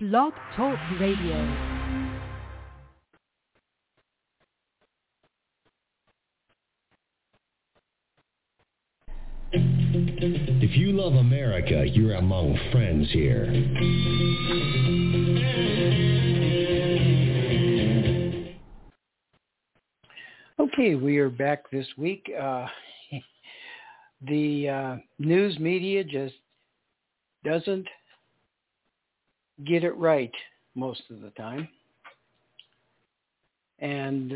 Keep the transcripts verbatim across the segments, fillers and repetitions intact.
Blog Talk Radio. If you love America, you're among friends here. Okay, we are back this week. Uh, the uh, news media just doesn't get it right most of the time. And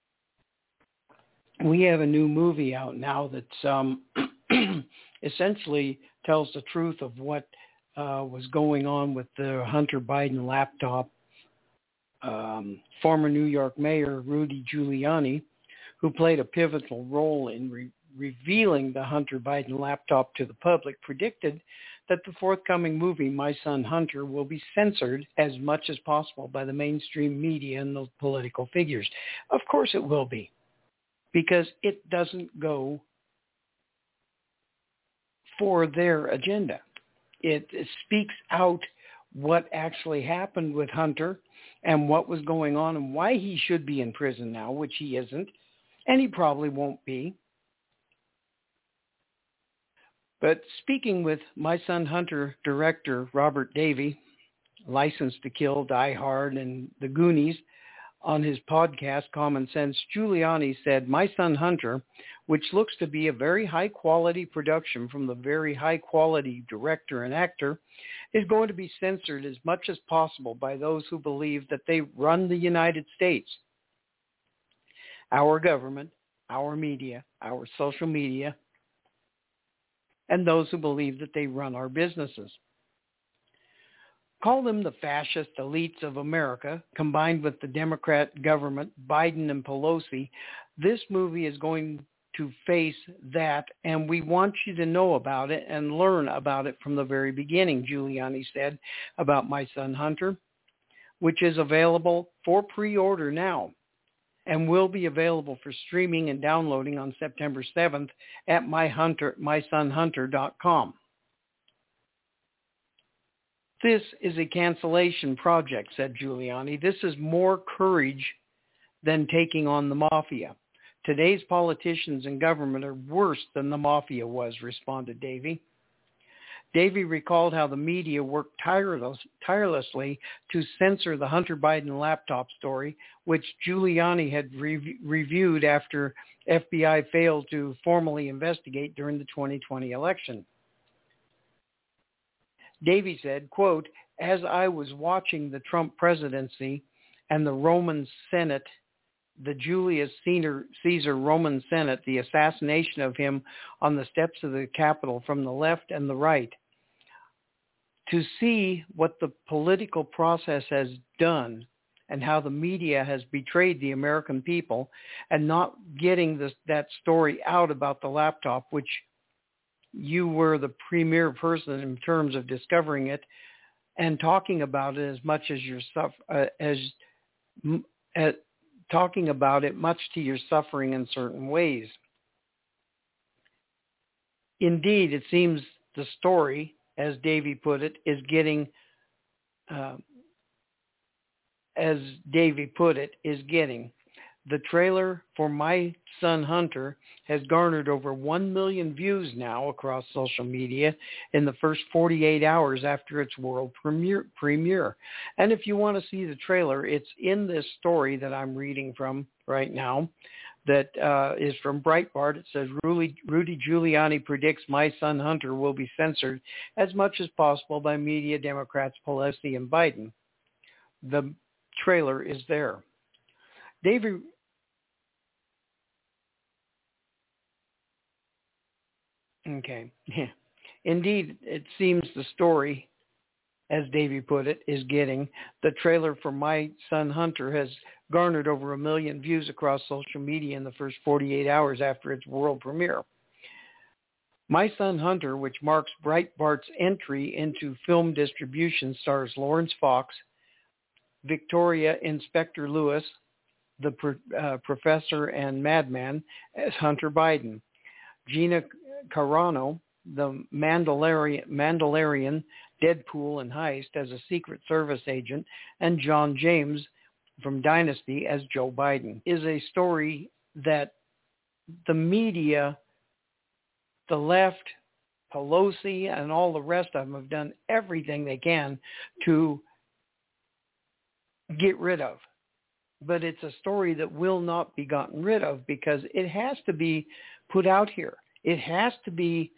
we have a new movie out now that's um, essentially tells the truth of what uh, was going on with the Hunter Biden laptop. Um, former New York Mayor Rudy Giuliani, who played a pivotal role in re- revealing the Hunter Biden laptop to the public, predicted that the forthcoming movie, My Son Hunter, will be censored as much as possible by the mainstream media and the political figures. Of course it will be, because it doesn't go for their agenda. It, it speaks out what actually happened with Hunter and what was going on and why he should be in prison now, which he isn't, and he probably won't be. But speaking with My Son Hunter director Robert Davi, License to Kill, Die Hard, and The Goonies, on his podcast, Common Sense, Giuliani said, My Son Hunter, which looks to be a very high-quality production from the very high-quality director and actor, is going to be censored as much as possible by those who believe that they run the United States. Our government, our media, our social media, and those who believe that they run our businesses. Call them the fascist elites of America, combined with the Democrat government, Biden and Pelosi. This movie is going to face that, and we want you to know about it and learn about it from the very beginning, Giuliani said about My Son Hunter, which is available for pre-order now and will be available for streaming and downloading on September seventh at my hunter, my son hunter dot com. This is a cancellation project, said Giuliani. This is more courage than taking on the mafia. Today's politicians and government are worse than the mafia was, responded Davey. Davey recalled how the media worked tireless, tirelessly to censor the Hunter Biden laptop story, which Giuliani had re- reviewed after F B I failed to formally investigate during the twenty twenty election. Davey said, quote, as I was watching the Trump presidency and the Roman Senate, the Julius Caesar Roman Senate, the assassination of him on the steps of the Capitol from the left and the right, to see what the political process has done and how the media has betrayed the American people and not getting this, that story out about the laptop, which you were the premier person in terms of discovering it and talking about it as much as your uh, as uh, talking about it much to your suffering in certain ways. Indeed, it seems the story, as Davey put it, is getting, uh, as Davey put it, is getting. The trailer for My Son Hunter has garnered over one million views now across social media in the first forty-eight hours after its world premiere. premiere. And if you want to see the trailer, it's in this story that I'm reading from right now that uh, is from Breitbart. It says, Rudy, Rudy Giuliani predicts My Son Hunter will be censored as much as possible by media Democrats Pelosi and Biden. The trailer is there. David Okay. Yeah. Indeed, it seems the story, as Davey put it, is getting. The trailer for My Son Hunter has garnered over a million views across social media in the first forty-eight hours after its world premiere. My Son Hunter, which marks Breitbart's entry into film distribution, stars Lawrence Fox, Victoria Inspector Lewis, the pro- uh, professor and madman, as Hunter Biden, Gina Carano, the Mandalorian, Mandalorian Deadpool in Heist as a Secret Service agent, and John James from Dynasty as Joe Biden, is a story that the media, the left, Pelosi, and all the rest of them have done everything they can to get rid of. But it's a story that will not be gotten rid of because it has to be put out here. It has to be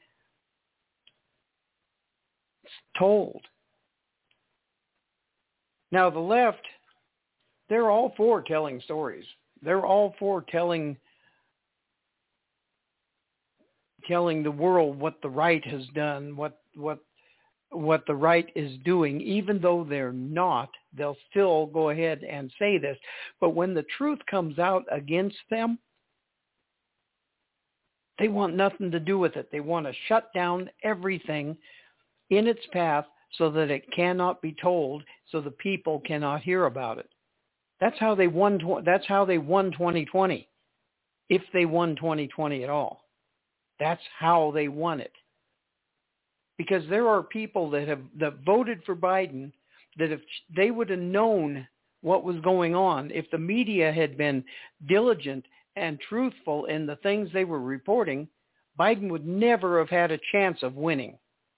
told. Now, the left, they're all for telling stories. They're all for telling telling the world what the right has done, what what what the right is doing. Even though they're not, they'll still go ahead and say this. But when the truth comes out against them, they want nothing to do with it. They want to shut down everything in its path so that it cannot be told, so the people cannot hear about it. That's how they won. That's how they won twenty twenty, if they won twenty twenty at all. That's how they won it. Because there are people that have that voted for Biden that if they would have known what was going on, if the media had been diligent and truthful in the things they were reporting, Biden would never have had a chance of winning.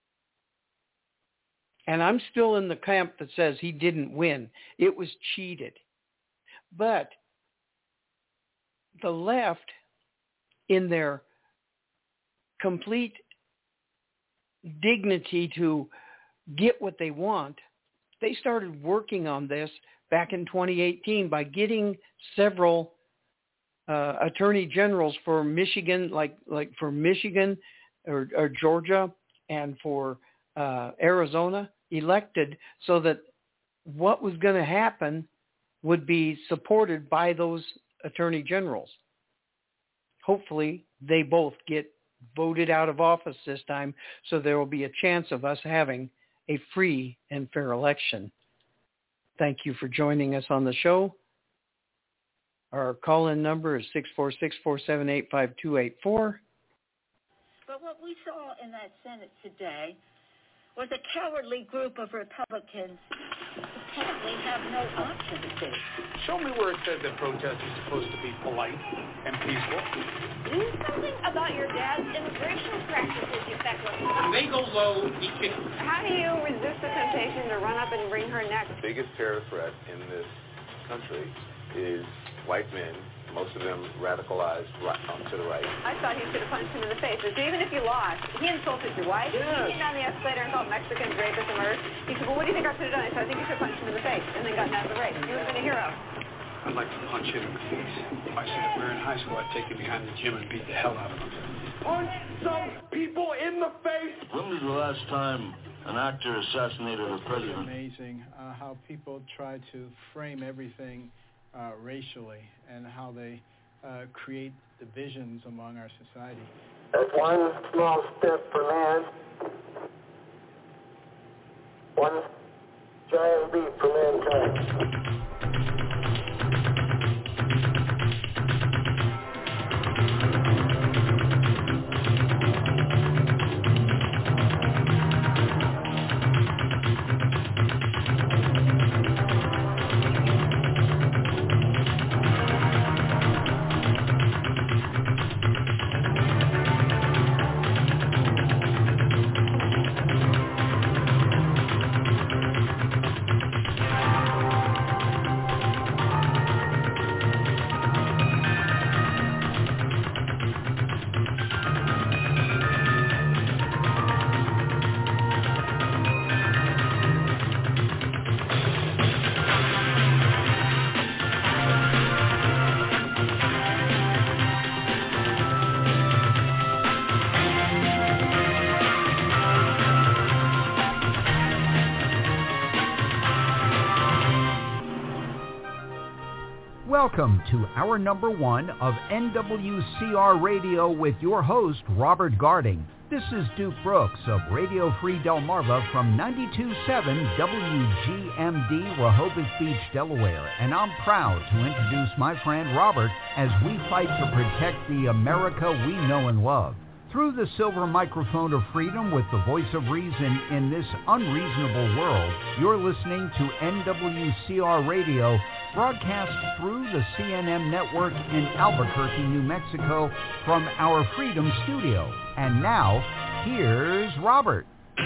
And I'm still in the camp that says he didn't win. It was cheated. But the left, in their complete dignity to get what they want, they started working on this back in twenty eighteen by getting several uh, attorney generals for Michigan, like like for Michigan or, or Georgia and for uh, Arizona elected, so that what was going to happen would be supported by those attorney generals. Hopefully, they both get voted out of office this time, so there will be a chance of us having a free and fair election. Thank you for joining us on the show. Our call-in number is six four six, four seven eight, five two eight four. But what we saw in that Senate today was a cowardly group of Republicans who apparently have no option to see. Show me where it says that protest is supposed to be polite and peaceful. Do something about your dad's immigration practices, you feckless. When they go low, he can... How do you resist the temptation to run up and wring her neck? The biggest terror threat in this country is white men, most of them radicalized right, um, to the right. I thought he should have punched him in the face. So even if you lost, he insulted your wife. Yes. He came down the escalator and called Mexicans rapists and murderers. He said, well, what do you think I should have done? I said, I think you should have punched him in the face and then gotten out of the race. You would have been a hero. I'd like to punch him in the face. If I said if we were in high school, I'd take him behind the gym and beat the hell out of him. Punch some people in the face! When was the last time an actor assassinated a president? It's amazing uh, how people try to frame everything uh, racially and how they uh, create divisions among our society. That's one small step for man, one giant leap for mankind. Welcome to hour number one of N W C R Radio with your host, Robert Garding. This is Duke Brooks of Radio Free Delmarva from ninety-two point seven W G M D, Rehoboth Beach, Delaware, and I'm proud to introduce my friend Robert as we fight to protect the America we know and love. Through the silver microphone of freedom with the voice of reason in this unreasonable world, you're listening to N W C R Radio, broadcast through the C N M network in Albuquerque, New Mexico, from our Freedom Studio. And now, here's Robert.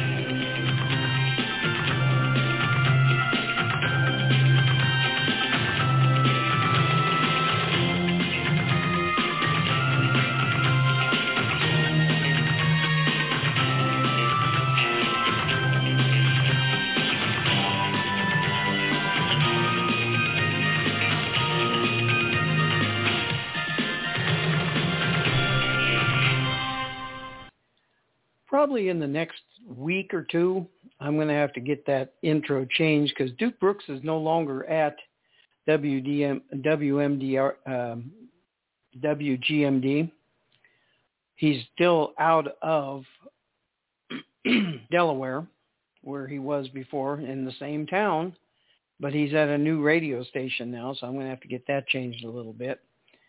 Probably in the next week or two, I'm going to have to get that intro changed because Duke Brooks is no longer at W D M, W M D R, um, W G M D. He's still out of Delaware, where he was before, in the same town, but he's at a new radio station now, so I'm going to have to get that changed a little bit.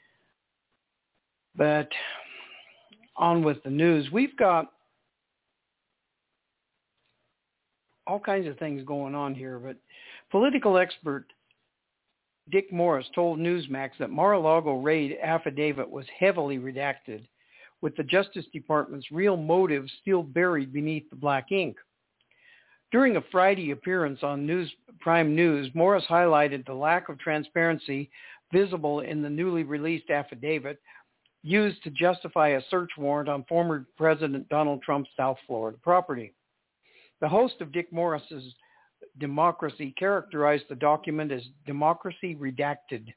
But on with the news. We've got all kinds of things going on here, but political expert Dick Morris told Newsmax that Mar-a-Lago raid affidavit was heavily redacted, with the Justice Department's real motives still buried beneath the black ink. During a Friday appearance on News Prime News, Morris highlighted the lack of transparency visible in the newly released affidavit used to justify a search warrant on former President Donald Trump's South Florida property. The host of Dick Morris's Democracy characterized the document as democracy redacted.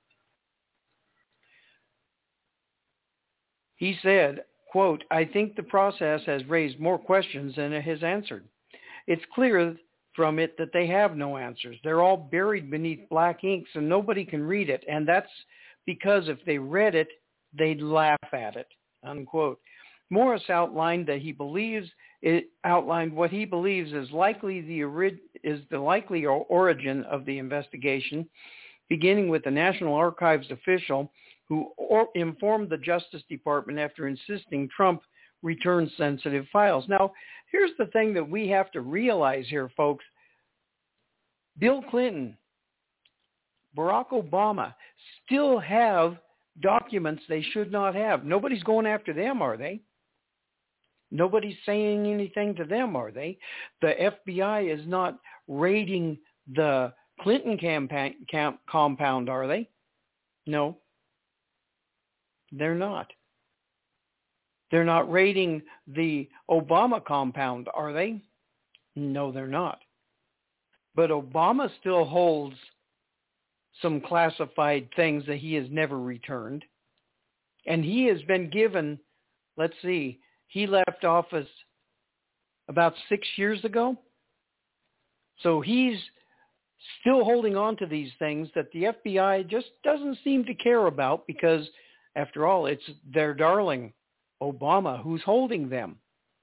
He said, quote, "I think the process has raised more questions than it has answered. It's clear from it that they have no answers. They're all buried beneath black inks and nobody can read it. And that's because if they read it, they'd laugh at it," unquote. Morris outlined that he believes it outlined what he believes is likely the is the likely origin of the investigation, beginning with the National Archives official who or, informed the Justice Department after insisting Trump return sensitive files. Now, here's the thing that we have to realize here, folks. Bill Clinton, Barack Obama still have documents they should not have. Nobody's going after them, are they? Nobody's saying anything to them, are they? The F B I is not raiding the Clinton campaign, camp, compound, are they? No, they're not. They're not raiding the Obama compound, are they? No, they're not. But Obama still holds some classified things that he has never returned. And he has been given, let's see, he left office about six years ago. So he's still holding on to these things that the F B I just doesn't seem to care about because, after all, it's their darling Obama who's holding them.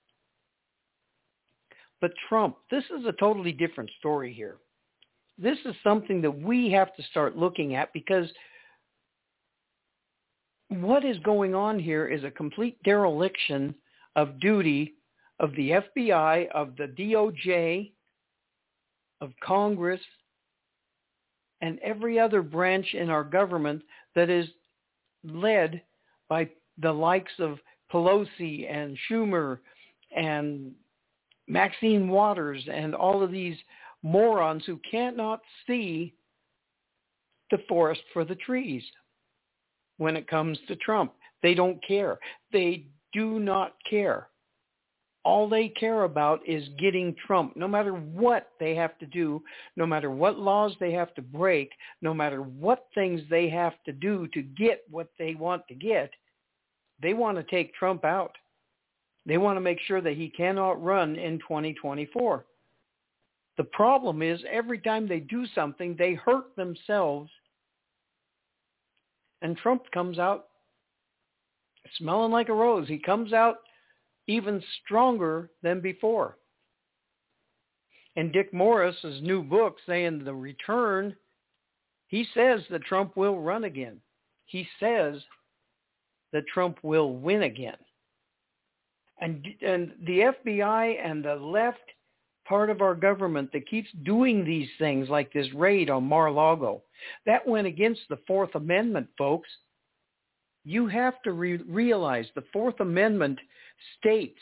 But Trump, this is a totally different story here. This is something that we have to start looking at because what is going on here is a complete dereliction of duty of the F B I, of the D O J, of Congress, and every other branch in our government that is led by the likes of Pelosi and Schumer and Maxine Waters and all of these morons who cannot see the forest for the trees when it comes to Trump. They don't care. They do not care. All they care about is getting Trump, no matter what they have to do, no matter what laws they have to break, no matter what things they have to do to get what they want to get. They want to take Trump out. They want to make sure that he cannot run in twenty twenty-four. The problem is every time they do something, they hurt themselves. And Trump comes out smelling like a rose. He comes out even stronger than before. And Dick Morris's new book saying The Return, he says that Trump will run again. He says that Trump will win again. And, and the F B I and the left part of our government that keeps doing these things like this raid on Mar-a-Lago, that went against the Fourth Amendment, folks. You have to re- realize the Fourth Amendment states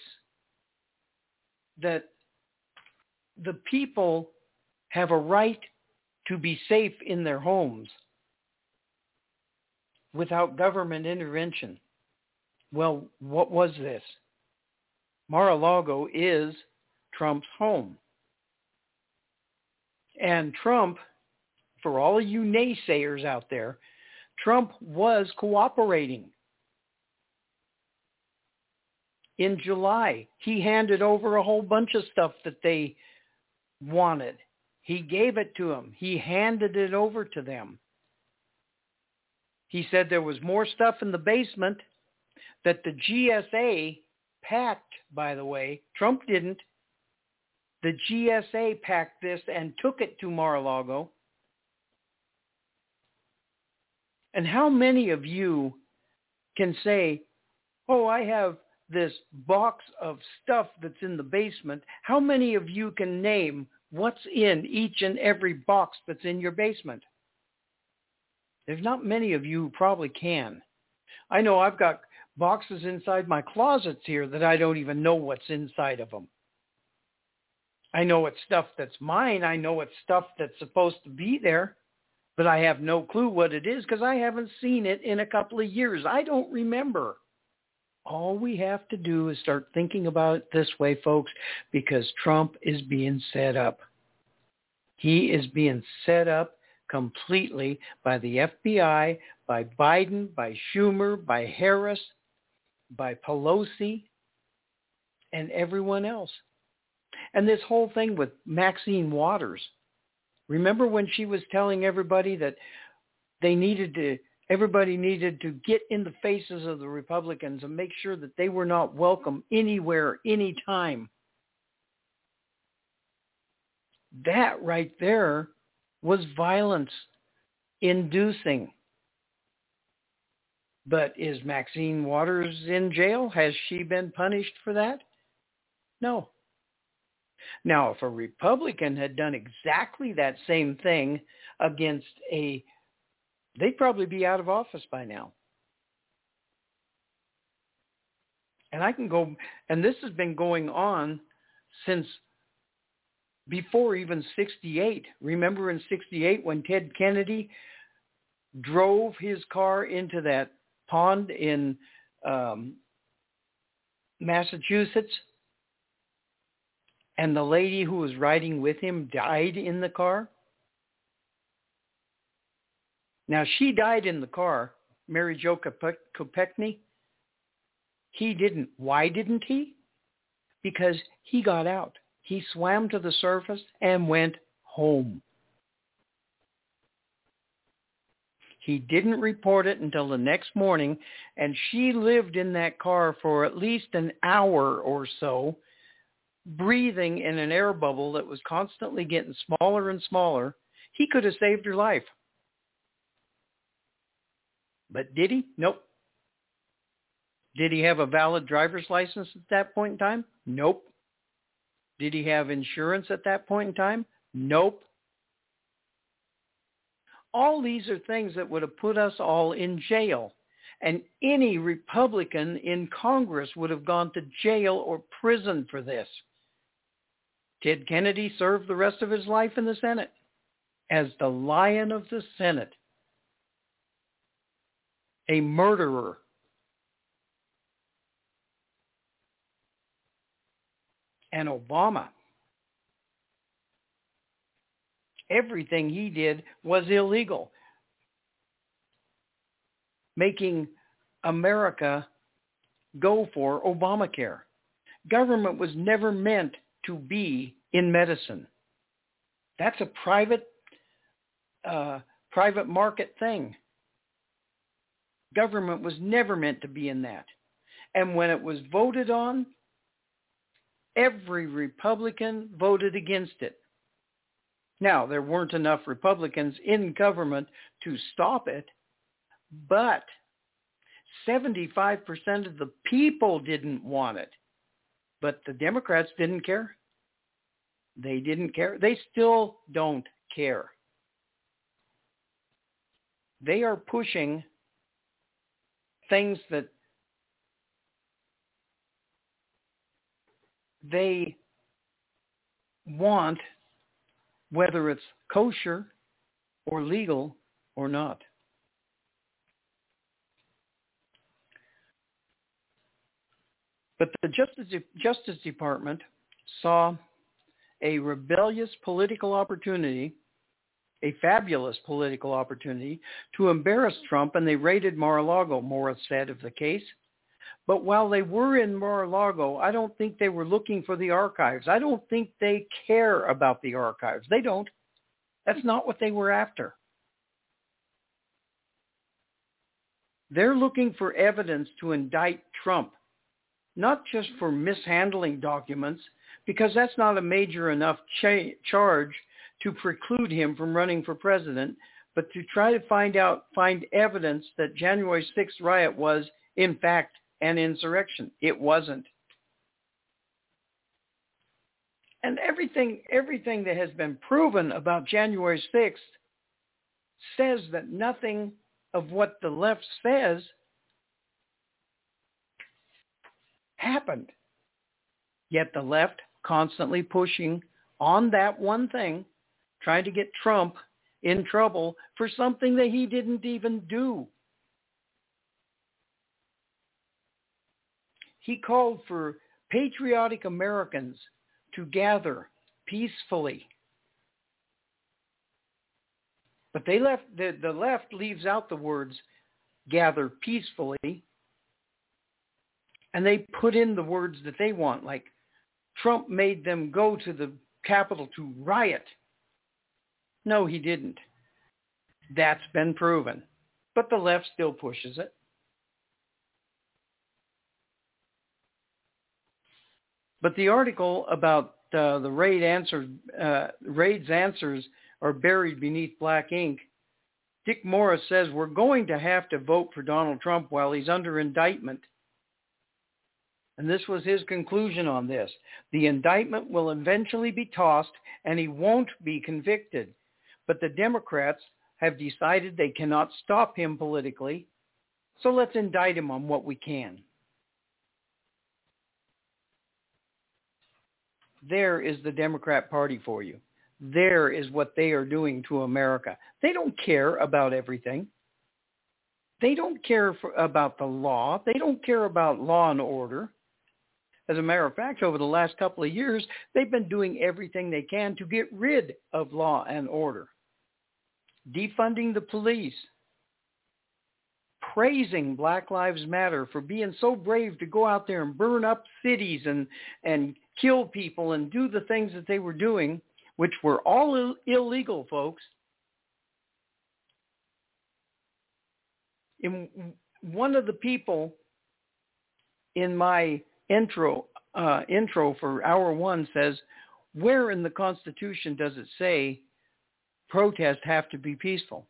that the people have a right to be safe in their homes without government intervention. Well, what was this? Mar-a-Lago is Trump's home. And Trump, for all of you naysayers out there, Trump was cooperating. In July, he handed over a whole bunch of stuff that they wanted. He gave it to them. He handed it over to them. He said there was more stuff in the basement that the G S A packed, by the way. Trump didn't. The G S A packed this and took it to Mar-a-Lago. And how many of you can say, oh, I have this box of stuff that's in the basement? How many of you can name what's in each and every box that's in your basement? There's not many of you who probably can. I know I've got boxes inside my closets here that I don't even know what's inside of them. I know it's stuff that's mine. I know it's stuff that's supposed to be there, but I have no clue what it is because I haven't seen it in a couple of years. I don't remember. All we have to do is start thinking about it this way, folks, because Trump is being set up. He is being set up completely by the F B I, by Biden, by Schumer, by Harris, by Pelosi, and everyone else. And this whole thing with Maxine Waters. Remember when she was telling everybody that they needed to, everybody needed to get in the faces of the Republicans and make sure that they were not welcome anywhere, anytime. That right there was violence inducing. But is Maxine Waters in jail? Has she been punished for that? No. Now, if a Republican had done exactly that same thing against a, they'd probably be out of office by now. And I can go, and this has been going on since before even sixty-eight. Remember in sixty-eight when Ted Kennedy drove his car into that pond in um, Massachusetts, and the lady who was riding with him died in the car? Now, she died in the car, Mary Jo Kopechne. He didn't. Why didn't he? Because he got out. He swam to the surface and went home. He didn't report it until the next morning, and she lived in that car for at least an hour or so, breathing in an air bubble that was constantly getting smaller and smaller. He could have saved her life. But did he? Nope. Did he have a valid driver's license at that point in time? Nope. Did he have insurance at that point in time? Nope. All these are things that would have put us all in jail. And any Republican in Congress would have gone to jail or prison for this. Ted Kennedy served the rest of his life in the Senate as the Lion of the Senate, a murderer. And Obama, everything he did was illegal, making America go for Obamacare. Government was never meant to be in medicine. That's a private, uh, private market thing. Government was never meant to be in that. And when it was voted on, every Republican voted against it. Now, there weren't enough Republicans in government to stop it, but seventy-five percent of the people didn't want it. But the Democrats didn't care. They didn't care. They still don't care. They are pushing things that they want, whether it's kosher or legal or not. But the Justice, Justice Department saw a rebellious political opportunity, a fabulous political opportunity, to embarrass Trump, and they raided Mar-a-Lago, Morris said of the case. But while they were in Mar-a-Lago, I don't think they were looking for the archives. I don't think they care about the archives. They don't. That's not what they were after. They're looking for evidence to indict Trump, not just for mishandling documents, because that's not a major enough cha- charge to preclude him from running for president, but to try to find out, find evidence that January sixth riot was, in fact, an insurrection. It wasn't. And everything, everything that has been proven about January sixth says that nothing of what the left says happened. Yet the left constantly pushing on that one thing, trying to get Trump in trouble for something that he didn't even do. He called for patriotic Americans to gather peacefully. But they left the, the left leaves out the words gather peacefully, and they put in the words that they want, like Trump made them go to the Capitol to riot. No, he didn't. That's been proven. But the left still pushes it. But the article about uh, the raid answer, uh, raid's answers are buried beneath black ink. Dick Morris says we're going to have to vote for Donald Trump while he's under indictment. And this was his conclusion on this. The indictment will eventually be tossed and he won't be convicted. But the Democrats have decided they cannot stop him politically. So let's indict him on what we can. There is the Democrat Party for you. There is what they are doing to America. They don't care about everything. They don't care for, about the law. They don't care about law and order. As a matter of fact, over the last couple of years, they've been doing everything they can to get rid of law and order. Defunding the police. Praising Black Lives Matter for being so brave to go out there and burn up cities and, and kill people and do the things that they were doing, which were all Ill- illegal, folks. In one of the people in my intro uh, intro for hour one says, where in the Constitution does it say protests have to be peaceful?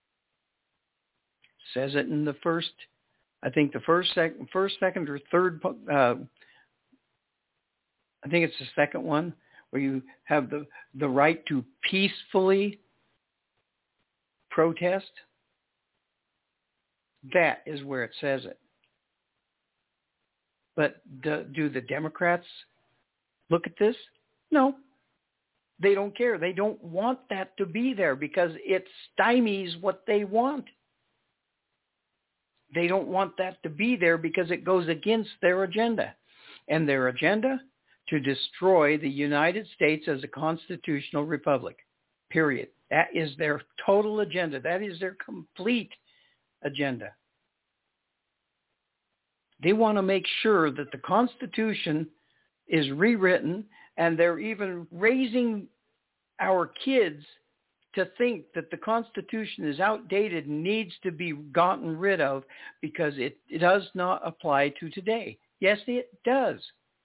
Says it in the first, I think the first, sec- first, second, or third, uh, I think it's the second one, where you have the, the right to peacefully protest. That is where it says it. But do, do the Democrats look at this? No. They don't care. They don't want that to be there because it stymies what they want. They don't want that to be there because it goes against their agenda. And their agenda? To destroy the United States as a constitutional republic. Period. That is their total agenda. That is their complete agenda. They want to make sure that the Constitution is rewritten, and they're even raising our kids to think that the Constitution is outdated and needs to be gotten rid of because it, it does not apply to today. Yes, it does.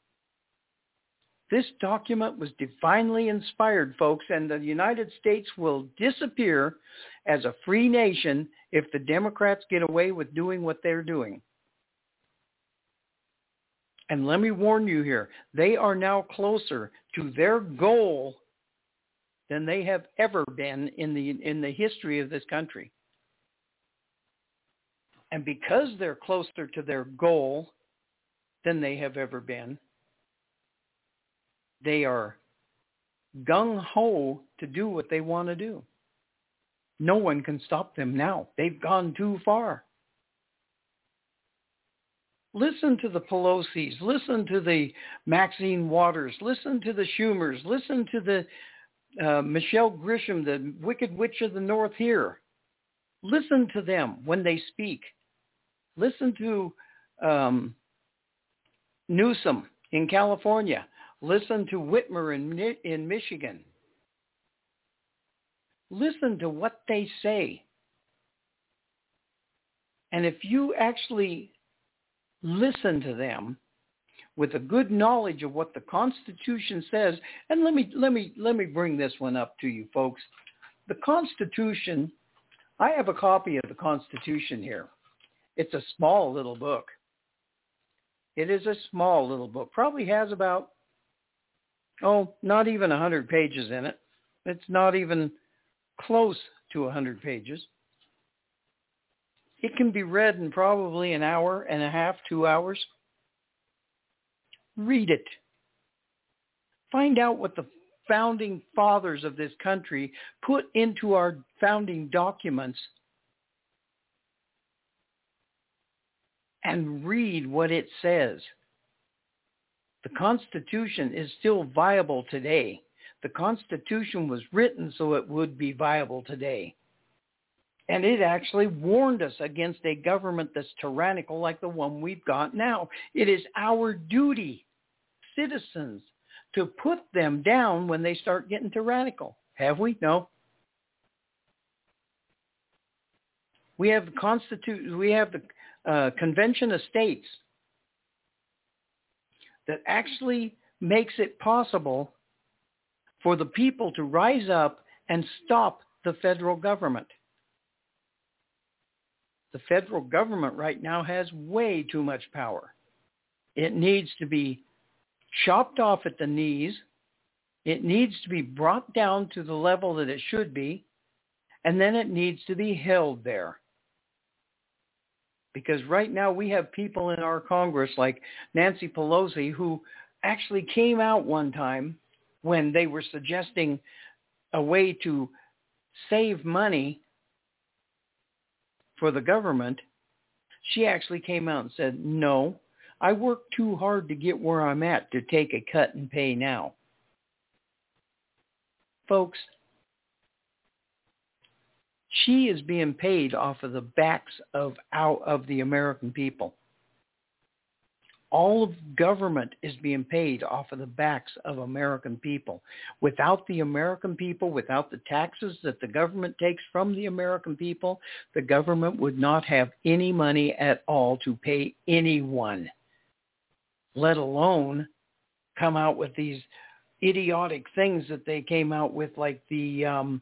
This document was divinely inspired, folks, and the United States will disappear as a free nation if the Democrats get away with doing what they're doing. And let me warn you here, they are now closer to their goal than they have ever been in the in the history of this country. And because they're closer to their goal than they have ever been, they are gung-ho to do what they want to do. No one can stop them now. They've gone too far. Listen to the Pelosi's. Listen to the Maxine Waters. Listen to the Schumers. Listen to the uh, Michelle Grisham, the Wicked Witch of the North here. Listen to them when they speak. Listen to um, Newsom in California. Listen to Whitmer in, in Michigan. Listen to what they say. And if you actually listen to them with a good knowledge of what the Constitution says, and let me let me let me bring this one up to you folks. The Constitution, I have a copy of the Constitution here. It's a small little book. It is a small little book. Probably has about, oh, not even one hundred pages in it. It's not even close to one hundred pages. It can be read in probably an hour and a half, two hours. Read it. Find out what the founding fathers of this country put into our founding documents and read what it says. The Constitution is still viable today. The Constitution was written so it would be viable today. And it actually warned us against a government that's tyrannical like the one we've got now. It is our duty, citizens, to put them down when they start getting tyrannical. Have we? No. We have the Constitu- we have the uh, Convention of States that actually makes it possible for the people to rise up and stop the federal government. The federal government right now has way too much power. It needs to be chopped off at the knees. It needs to be brought down to the level that it should be, and then it needs to be held there. Because right now we have people in our Congress like Nancy Pelosi who actually came out one time when they were suggesting a way to save money for the government. She actually came out and said, no, I worked too hard to get where I'm at to take a cut and pay now. Folks, she is being paid off of the backs of our, of the American people. All of government is being paid off of the backs of American people. Without the American people, without the taxes that the government takes from the American people, the government would not have any money at all to pay anyone, let alone come out with these idiotic things that they came out with, like the um,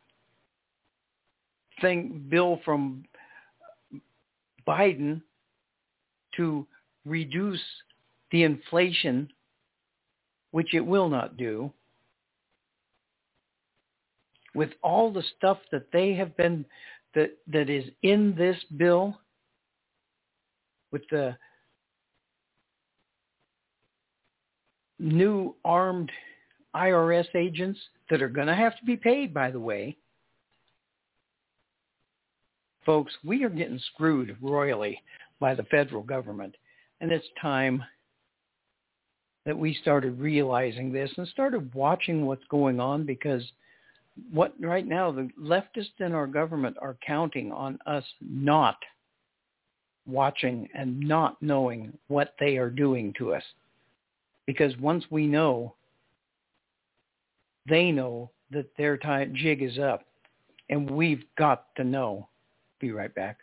thing bill from Biden to reduce the inflation, which it will not do. With all the stuff that they have been, that that is in this bill, with the new armed I R S agents that are going to have to be paid, by the way. Folks, we are getting screwed royally by the federal government. And it's time that we started realizing this and started watching what's going on, because what right now the leftists in our government are counting on us not watching and not knowing what they are doing to us. Because once we know, they know that their time, jig is up, and we've got to know. Be right back.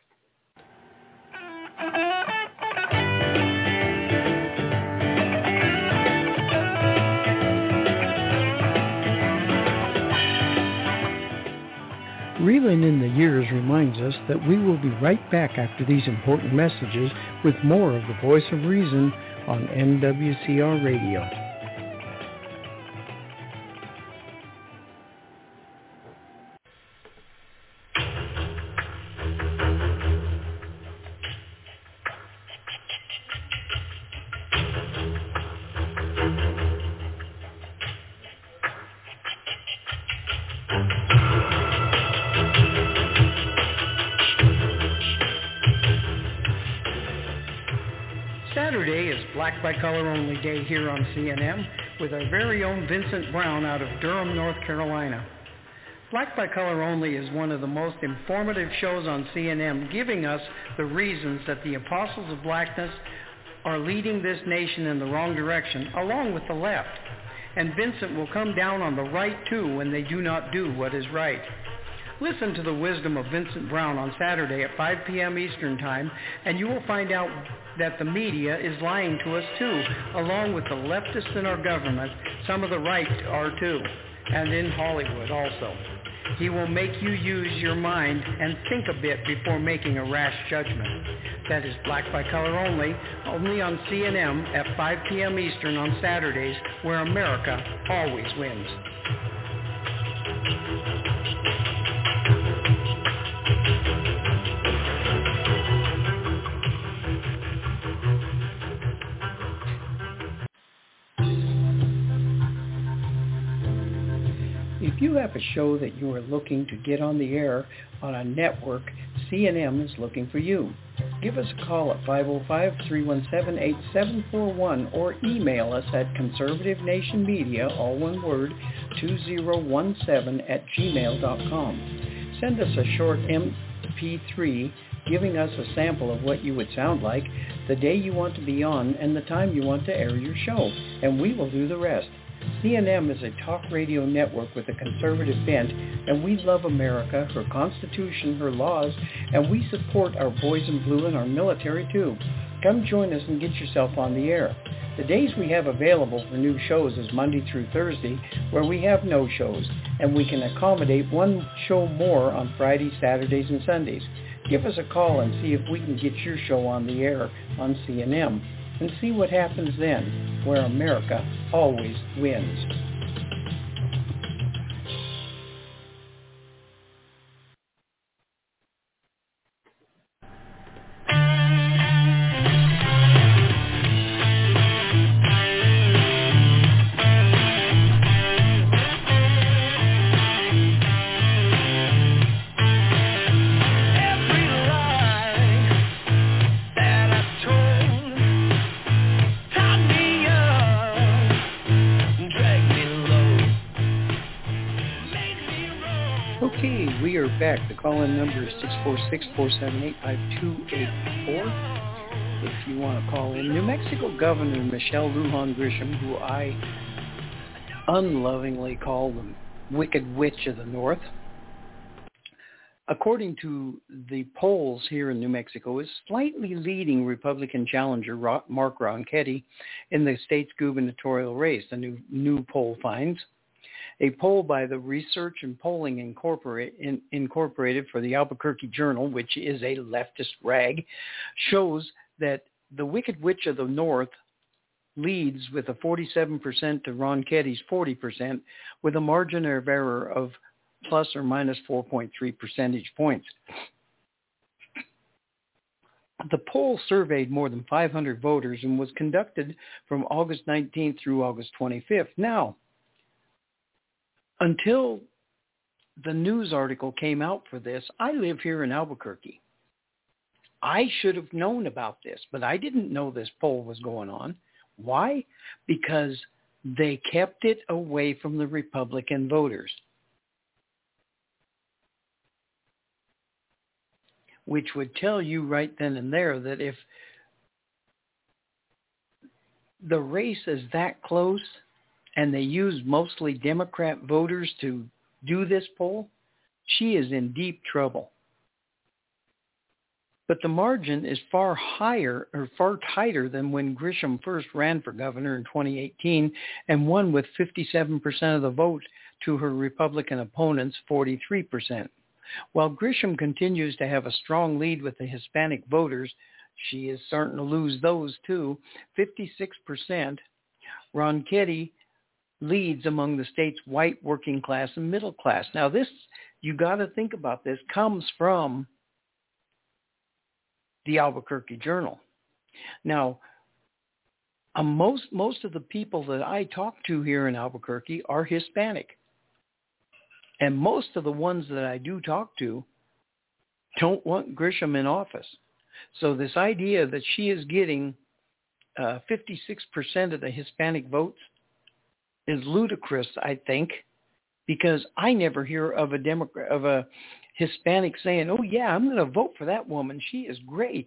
Reeling in the Years reminds us that we will be right back after these important messages with more of the Voice of Reason on N W C R Radio. Saturday is Black by Color Only Day here on C N M with our very own Vincent Brown out of Durham, North Carolina. Black by Color Only is one of the most informative shows on C N M, giving us the reasons that the apostles of blackness are leading this nation in the wrong direction, along with the left. And Vincent will come down on the right too when they do not do what is right. Listen to the wisdom of Vincent Brown on Saturday at five p.m. Eastern Time, and you will find out that the media is lying to us too, along with the leftists in our government. Some of the right are too, and in Hollywood also. He will make you use your mind and think a bit before making a rash judgment. That is Black by Color Only, only on C N M at five p.m. Eastern on Saturdays, where America always wins. If you have a show that you are looking to get on the air on a network, C N M is looking for you. Give us a call at five oh five, three one seven, eight seven four one or email us at conservative nation media, all one word, two zero one seven at gmail dot com. Send us a short M P three giving us a sample of what you would sound like, the day you want to be on, and the time you want to air your show, and we will do the rest. C N M is a talk radio network with a conservative bent, and we love America, her Constitution, her laws, and we support our boys in blue and our military too. Come join us and get yourself on the air. The days we have available for new shows is Monday through Thursday, where we have no shows, and we can accommodate one show more on Fridays, Saturdays, and Sundays. Give us a call and see if we can get your show on the air on C N M, and see what happens then, where America always wins. Back. The call-in number is six four six, four seven eight, five two eight four. If you want to call in. New Mexico Governor Michelle Lujan Grisham, who I unlovingly call the Wicked Witch of the North, according to the polls here in New Mexico, is slightly leading Republican challenger Mark Ronchetti in the state's gubernatorial race, the new, new poll finds. A poll by the Research and Polling Incorporate, in, Incorporated for the Albuquerque Journal, which is a leftist rag, shows that the Wicked Witch of the North leads with a forty-seven percent to Ronchetti's forty percent, with a margin of error of plus or minus four point three percentage points. The poll surveyed more than five hundred voters and was conducted from August nineteenth through August twenty-fifth. Now, until the news article came out for this, I live here in Albuquerque. I should have known about this, but I didn't know this poll was going on. Why? Because they kept it away from the Republican voters, which would tell you right then and there that if the race is that close and they use mostly Democrat voters to do this poll, she is in deep trouble. But the margin is far higher or far tighter than when Grisham first ran for governor in twenty eighteen and won with fifty-seven percent of the vote to her Republican opponent's forty-three percent. While Grisham continues to have a strong lead with the Hispanic voters, she is starting to lose those too. fifty-six percent. Ronchetti leads among the state's white working class and middle class. Now this, you got to think about this, comes from the Albuquerque Journal. Now, uh, most most of the people that I talk to here in Albuquerque are Hispanic. And most of the ones that I do talk to don't want Grisham in office. So this idea that she is getting uh, fifty-six percent of the Hispanic votes is ludicrous, I think, because I never hear of a Democrat, of a Hispanic saying, oh, yeah, I'm going to vote for that woman. She is great.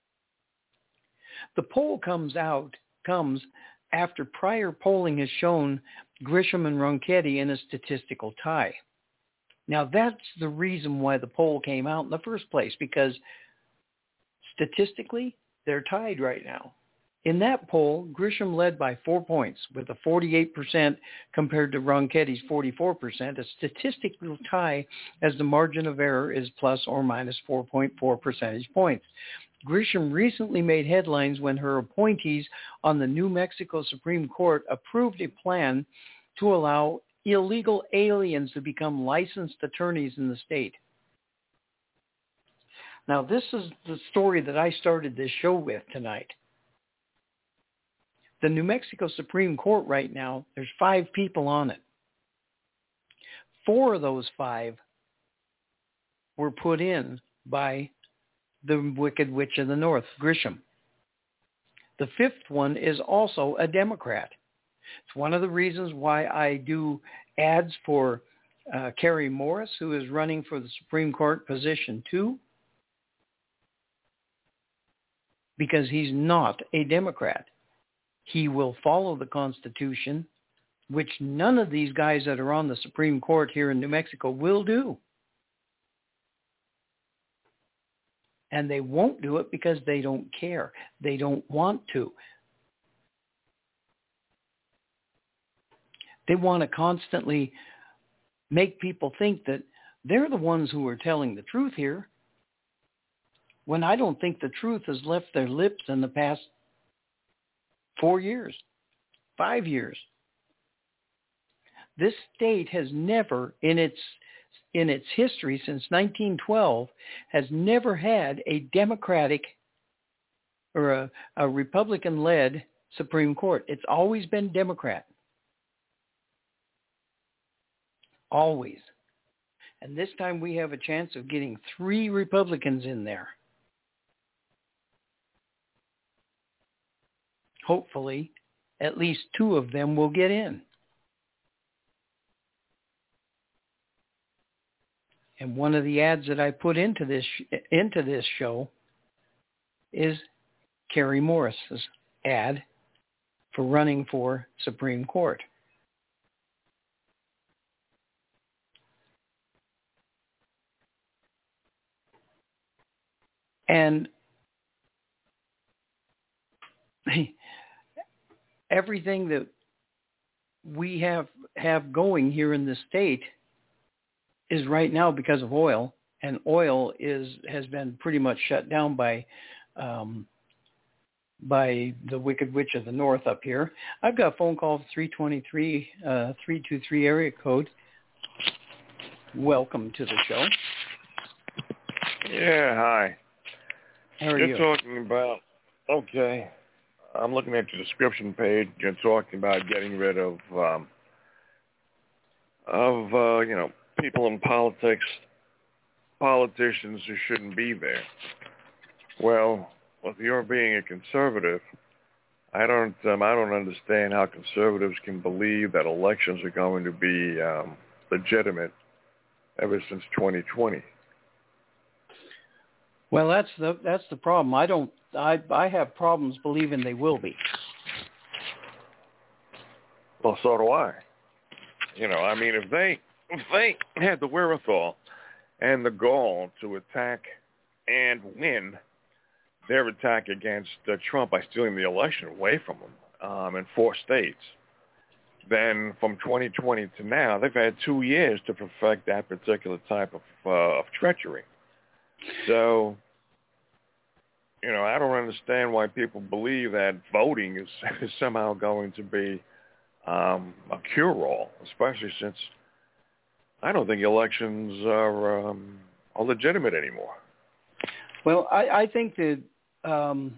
The poll comes out, comes after prior polling has shown Grisham and Ronchetti in a statistical tie. Now, that's the reason why the poll came out in the first place, because statistically, they're tied right now. In that poll, Grisham led by four points with a forty-eight percent compared to Ronchetti's forty-four percent, a statistical tie as the margin of error is plus or minus four point four percentage points. Grisham recently made headlines when her appointees on the New Mexico Supreme Court approved a plan to allow illegal aliens to become licensed attorneys in the state. Now, this is the story that I started this show with tonight. The New Mexico Supreme Court right now, there's five people on it. Four of those five were put in by the Wicked Witch of the North, Grisham. The fifth one is also a Democrat. It's one of the reasons why I do ads for uh, Kerry Morris, who is running for the Supreme Court position two, because he's not a Democrat. He will follow the Constitution, which none of these guys that are on the Supreme Court here in New Mexico will do. And they won't do it because they don't care. They don't want to. They want to constantly make people think that they're the ones who are telling the truth here, when I don't think the truth has left their lips in the past four years, five years. This state has never, in its in its history since nineteen twelve, has never had a Democratic or a, a Republican-led Supreme Court. It's always been Democrat. Always. And this time we have a chance of getting three Republicans in there. Hopefully, at least two of them will get in. And one of the ads that I put into this into this show is Kerry Morris's ad for running for Supreme Court. And everything that we have have going here in the state is right now because of oil, and oil is has been pretty much shut down by um, by the Wicked Witch of the North up here. I've got a phone call three twenty-three, uh, three two three area code. Welcome to the show. Yeah, hi. How are You're you? talking about, okay, I'm looking at your description page. You're talking about getting rid of, um, of uh, you know, people in politics, politicians who shouldn't be there. Well, if you're being a conservative, I don't, um, I don't understand how conservatives can believe that elections are going to be um, legitimate ever since twenty twenty. Well, that's the that's the problem. I don't. I I have problems believing they will be. Well, so do I. You know, I mean, if they if they had the wherewithal and the gall to attack and win their attack against uh, Trump by stealing the election away from him um, in four states, then from twenty twenty to now, they've had two years to perfect that particular type of uh, of treachery. So you know, I don't understand why people believe that voting is, is somehow going to be um, a cure-all, especially since I don't think elections are, um, are legitimate anymore. Well, I, I think that um,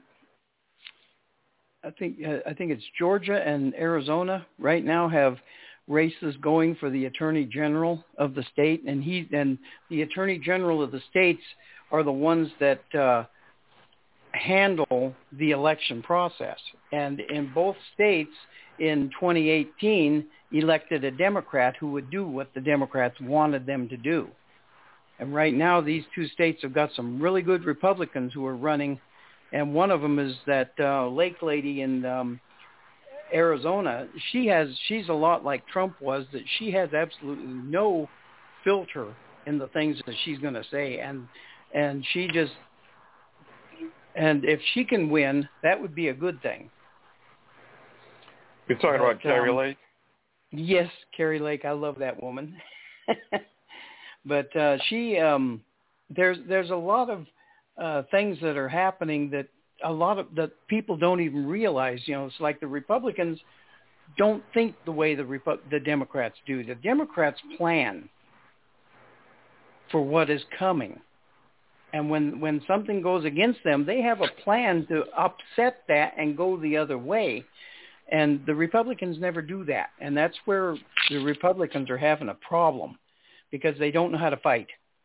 I think uh, I think it's Georgia and Arizona right now have races going for the Attorney General of the state, and he and the Attorney General of the states are the ones that uh, handle the election process. And in both states in twenty eighteen elected a Democrat who would do what the Democrats wanted them to do. And right now these two states have got some really good Republicans who are running, and one of them is that uh, Lake lady in um, Arizona. She has she's a lot like Trump was, that she has absolutely no filter in the things that she's going to say, and and she just and if she can win, that would be a good thing. You're talking but, about Carrie um, Lake? Yes, Carrie Lake. I love that woman. But uh, she, um, there's there's a lot of uh, things that are happening that a lot of that people don't even realize. You know, it's like the Republicans don't think the way the Repu- the Democrats do. The Democrats plan for what is coming, and when when something goes against them, they have a plan to upset that and go the other way. And the Republicans never do that, and that's where the Republicans are having a problem, because they don't know how to fight.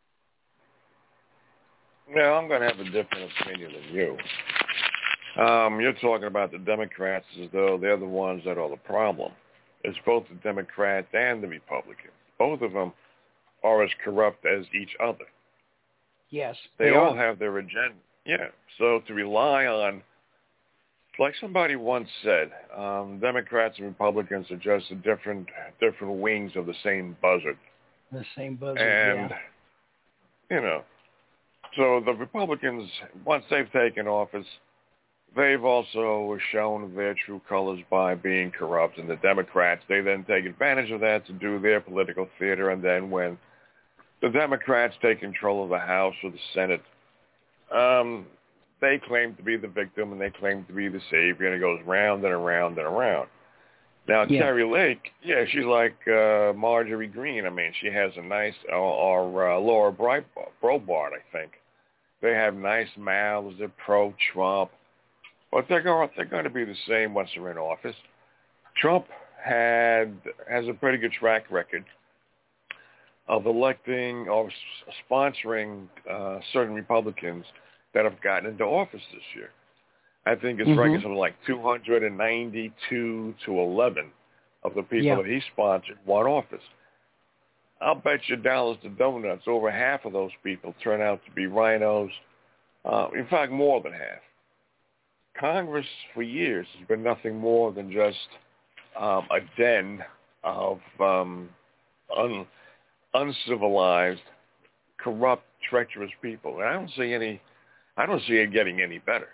Yeah, I'm going to have a different opinion than you. Um, you're talking about the Democrats as though they're the ones that are the problem. It's both the Democrats and the Republicans. Both of them are as corrupt as each other. Yes. They, they all are. have their agenda. Yeah. So to rely on, like somebody once said, um, Democrats and Republicans are just the different different wings of the same buzzard. The same buzzard, and, yeah. you know, so the Republicans, once they've taken office, they've also shown their true colors by being corrupt. And the Democrats, they then take advantage of that to do their political theater. And then when the Democrats take control of the House or the Senate, um, they claim to be the victim and they claim to be the savior, and it goes round and around and around. Now, yeah. Carrie Lake, yeah, she's like uh, Marjorie Greene. I mean, she has a nice, or, or uh, Laura Brobart, I think. They have nice mouths. They're pro-Trump. But they're going, they're going to be the same once they're in office. Trump had has a pretty good track record of electing or sponsoring uh, certain Republicans that have gotten into office this year. I think his mm-hmm. record is something like two hundred ninety-two to eleven of the people yeah. that he sponsored won office. I'll bet you dollars to donuts over half of those people turn out to be rhinos. Uh, in fact, more than half. Congress for years has been nothing more than just um, a den of um, un, uncivilized, corrupt, treacherous people. And I don't see any. I don't see it getting any better.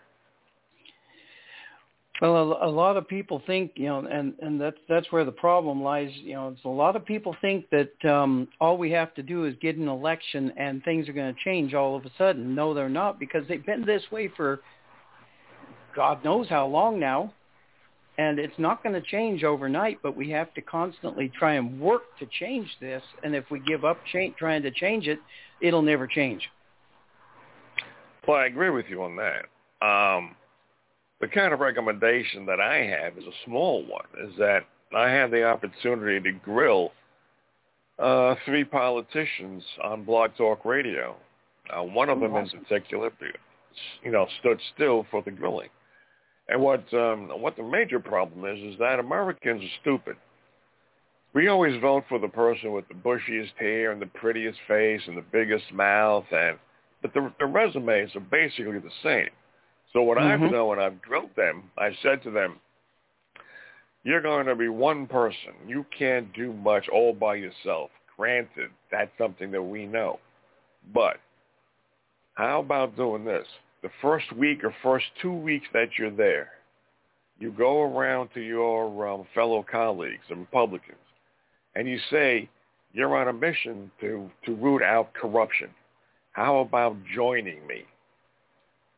Well, a, a lot of people think, you know, and, and that's that's where the problem lies. You know, it's a lot of people think that um, all we have to do is get an election and things are going to change all of a sudden. No, they're not, because they've been this way for God knows how long now, and it's not going to change overnight. But we have to constantly try and work to change this. And if we give up cha- trying to change it, it'll never change. Well, I agree with you on that. Um, the kind of recommendation that I have is a small one, is that I had the opportunity to grill uh, three politicians on Blog Talk Radio. Uh, one of them awesome. in particular, you know, stood still for the grilling. And what um, what the major problem is, is that Americans are stupid. We always vote for the person with the bushiest hair and the prettiest face and the biggest mouth, and but the, the resumes are basically the same. So what mm-hmm. I've done when I've grilled them, I said to them, you're going to be one person. You can't do much all by yourself. Granted, that's something that we know. But how about doing this? The first week or first two weeks that you're there, you go around to your um, fellow colleagues, the Republicans, and you say you're on a mission to, to root out corruption. How about joining me?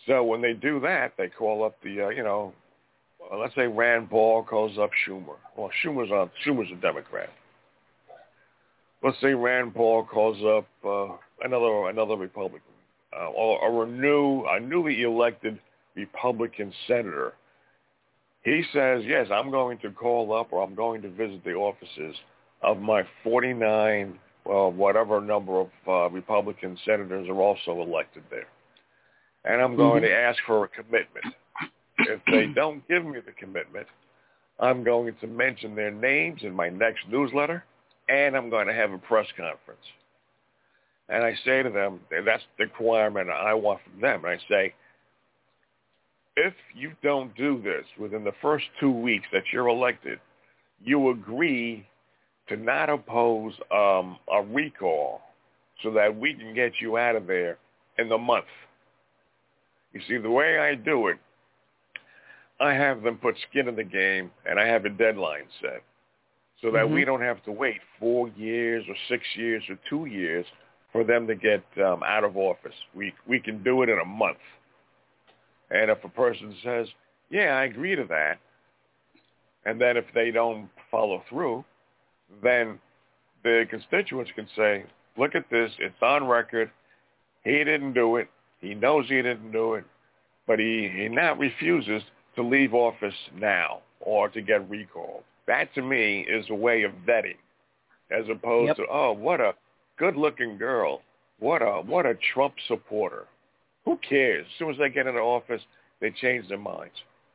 So when they do that, they call up the, uh, you know, uh, let's say Rand Paul calls up Schumer. Well, Schumer's a, Schumer's a Democrat. Let's say Rand Paul calls up uh, another another Republican, uh, or, or a new, a newly elected Republican senator. He says, yes, I'm going to call up or I'm going to visit the offices of my forty-nine, well, whatever number of uh, Republican senators are also elected there. And I'm going mm-hmm. to ask for a commitment. If they don't give me the commitment, I'm going to mention their names in my next newsletter, and I'm going to have a press conference. And I say to them, that's the requirement I want from them. And I say, if you don't do this within the first two weeks that you're elected, you agree to not oppose um, a recall so that we can get you out of there in the month. You see, the way I do it, I have them put skin in the game, and I have a deadline set so that mm-hmm. we don't have to wait four years or six years or two years for them to get um, out of office. We we can do it in a month. And if a person says, yeah, I agree to that, and then if they don't follow through, then the constituents can say, look at this, it's on record, he didn't do it, he knows he didn't do it, but he, he now refuses to leave office now or to get recalled. That, to me, is a way of vetting, as opposed yep. to, oh, what a good-looking girl, what a what a Trump supporter. Who cares? As soon as they get into office, they change their minds.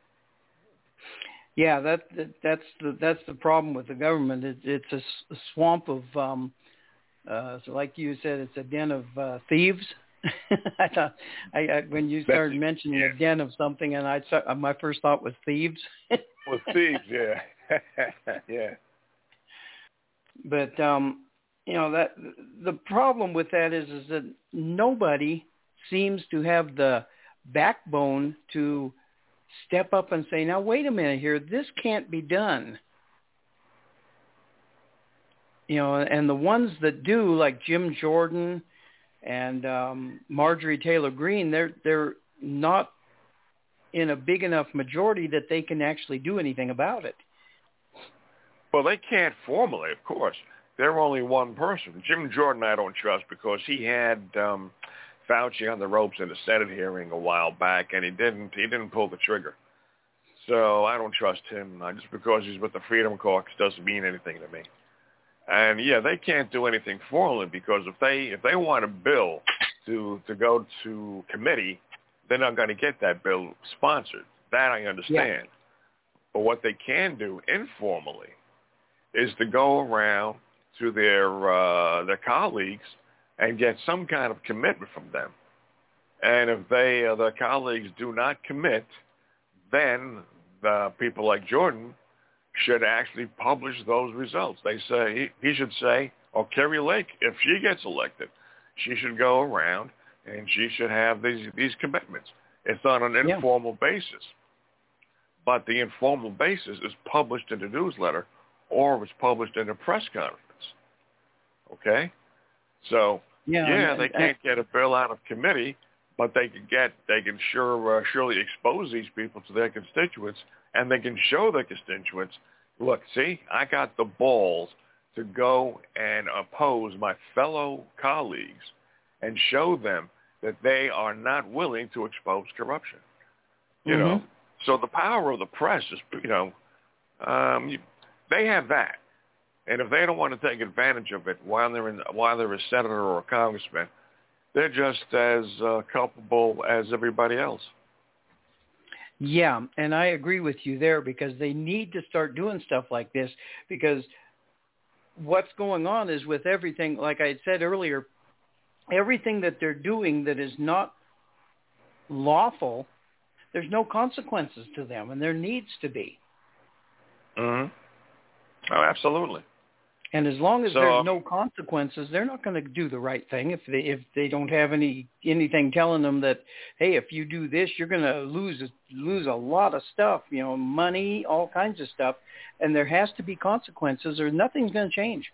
Yeah, that, that that's the that's the problem with the government. It, it's a, a swamp of, um, uh, so like you said, it's a den of uh, thieves. I thought I, I when you started that's, mentioning yeah. a den of something, and I my first thought was thieves. Well, thieves, yeah, yeah. But um, you know that the problem with that is is that nobody seems to have the backbone to step up and say, now, wait a minute here, this can't be done. You know, and the ones that do, like Jim Jordan and um, Marjorie Taylor Greene, they're they're not in a big enough majority that they can actually do anything about it. Well, they can't formally, of course. They're only one person. Jim Jordan I don't trust because he had um, Fauci on the ropes in a Senate hearing a while back, and he didn't he didn't pull the trigger. So I don't trust him. Uh, just because he's with the Freedom Caucus doesn't mean anything to me. And yeah, they can't do anything formally because if they if they want a bill to to go to committee, they're not going to get that bill sponsored. That I understand. Yeah. But what they can do informally is to go around to their uh, their colleagues and get some kind of commitment from them. And if they uh, their colleagues do not commit, then the people like Jordan should actually publish those results. They say he, he should say, or Kerry Lake, if she gets elected, she should go around and she should have these these commitments. It's on an yeah. informal basis, but the informal basis is published in a newsletter or it's published in a press conference. Okay, so yeah, yeah and, they can't I, get a bill out of committee, but they can get they can sure uh, surely expose these people to their constituents, and they can show their constituents, look, see, I got the balls to go and oppose my fellow colleagues and show them that they are not willing to expose corruption. You mm-hmm. know, so the power of the press is, you know, um, you, they have that, and if they don't want to take advantage of it while they're in, while they're a senator or a congressman, they're just as uh, culpable as everybody else. Yeah, and I agree with you there because they need to start doing stuff like this because what's going on is with everything, like I had said earlier, everything that they're doing that is not lawful, there's no consequences to them, and there needs to be. Mm-hmm. Oh, absolutely. And as long as so, there's no consequences, they're not going to do the right thing if they if they don't have any anything telling them that, hey, if you do this, you're going to lose lose a lot of stuff, you know, money, all kinds of stuff, and there has to be consequences or nothing's going to change.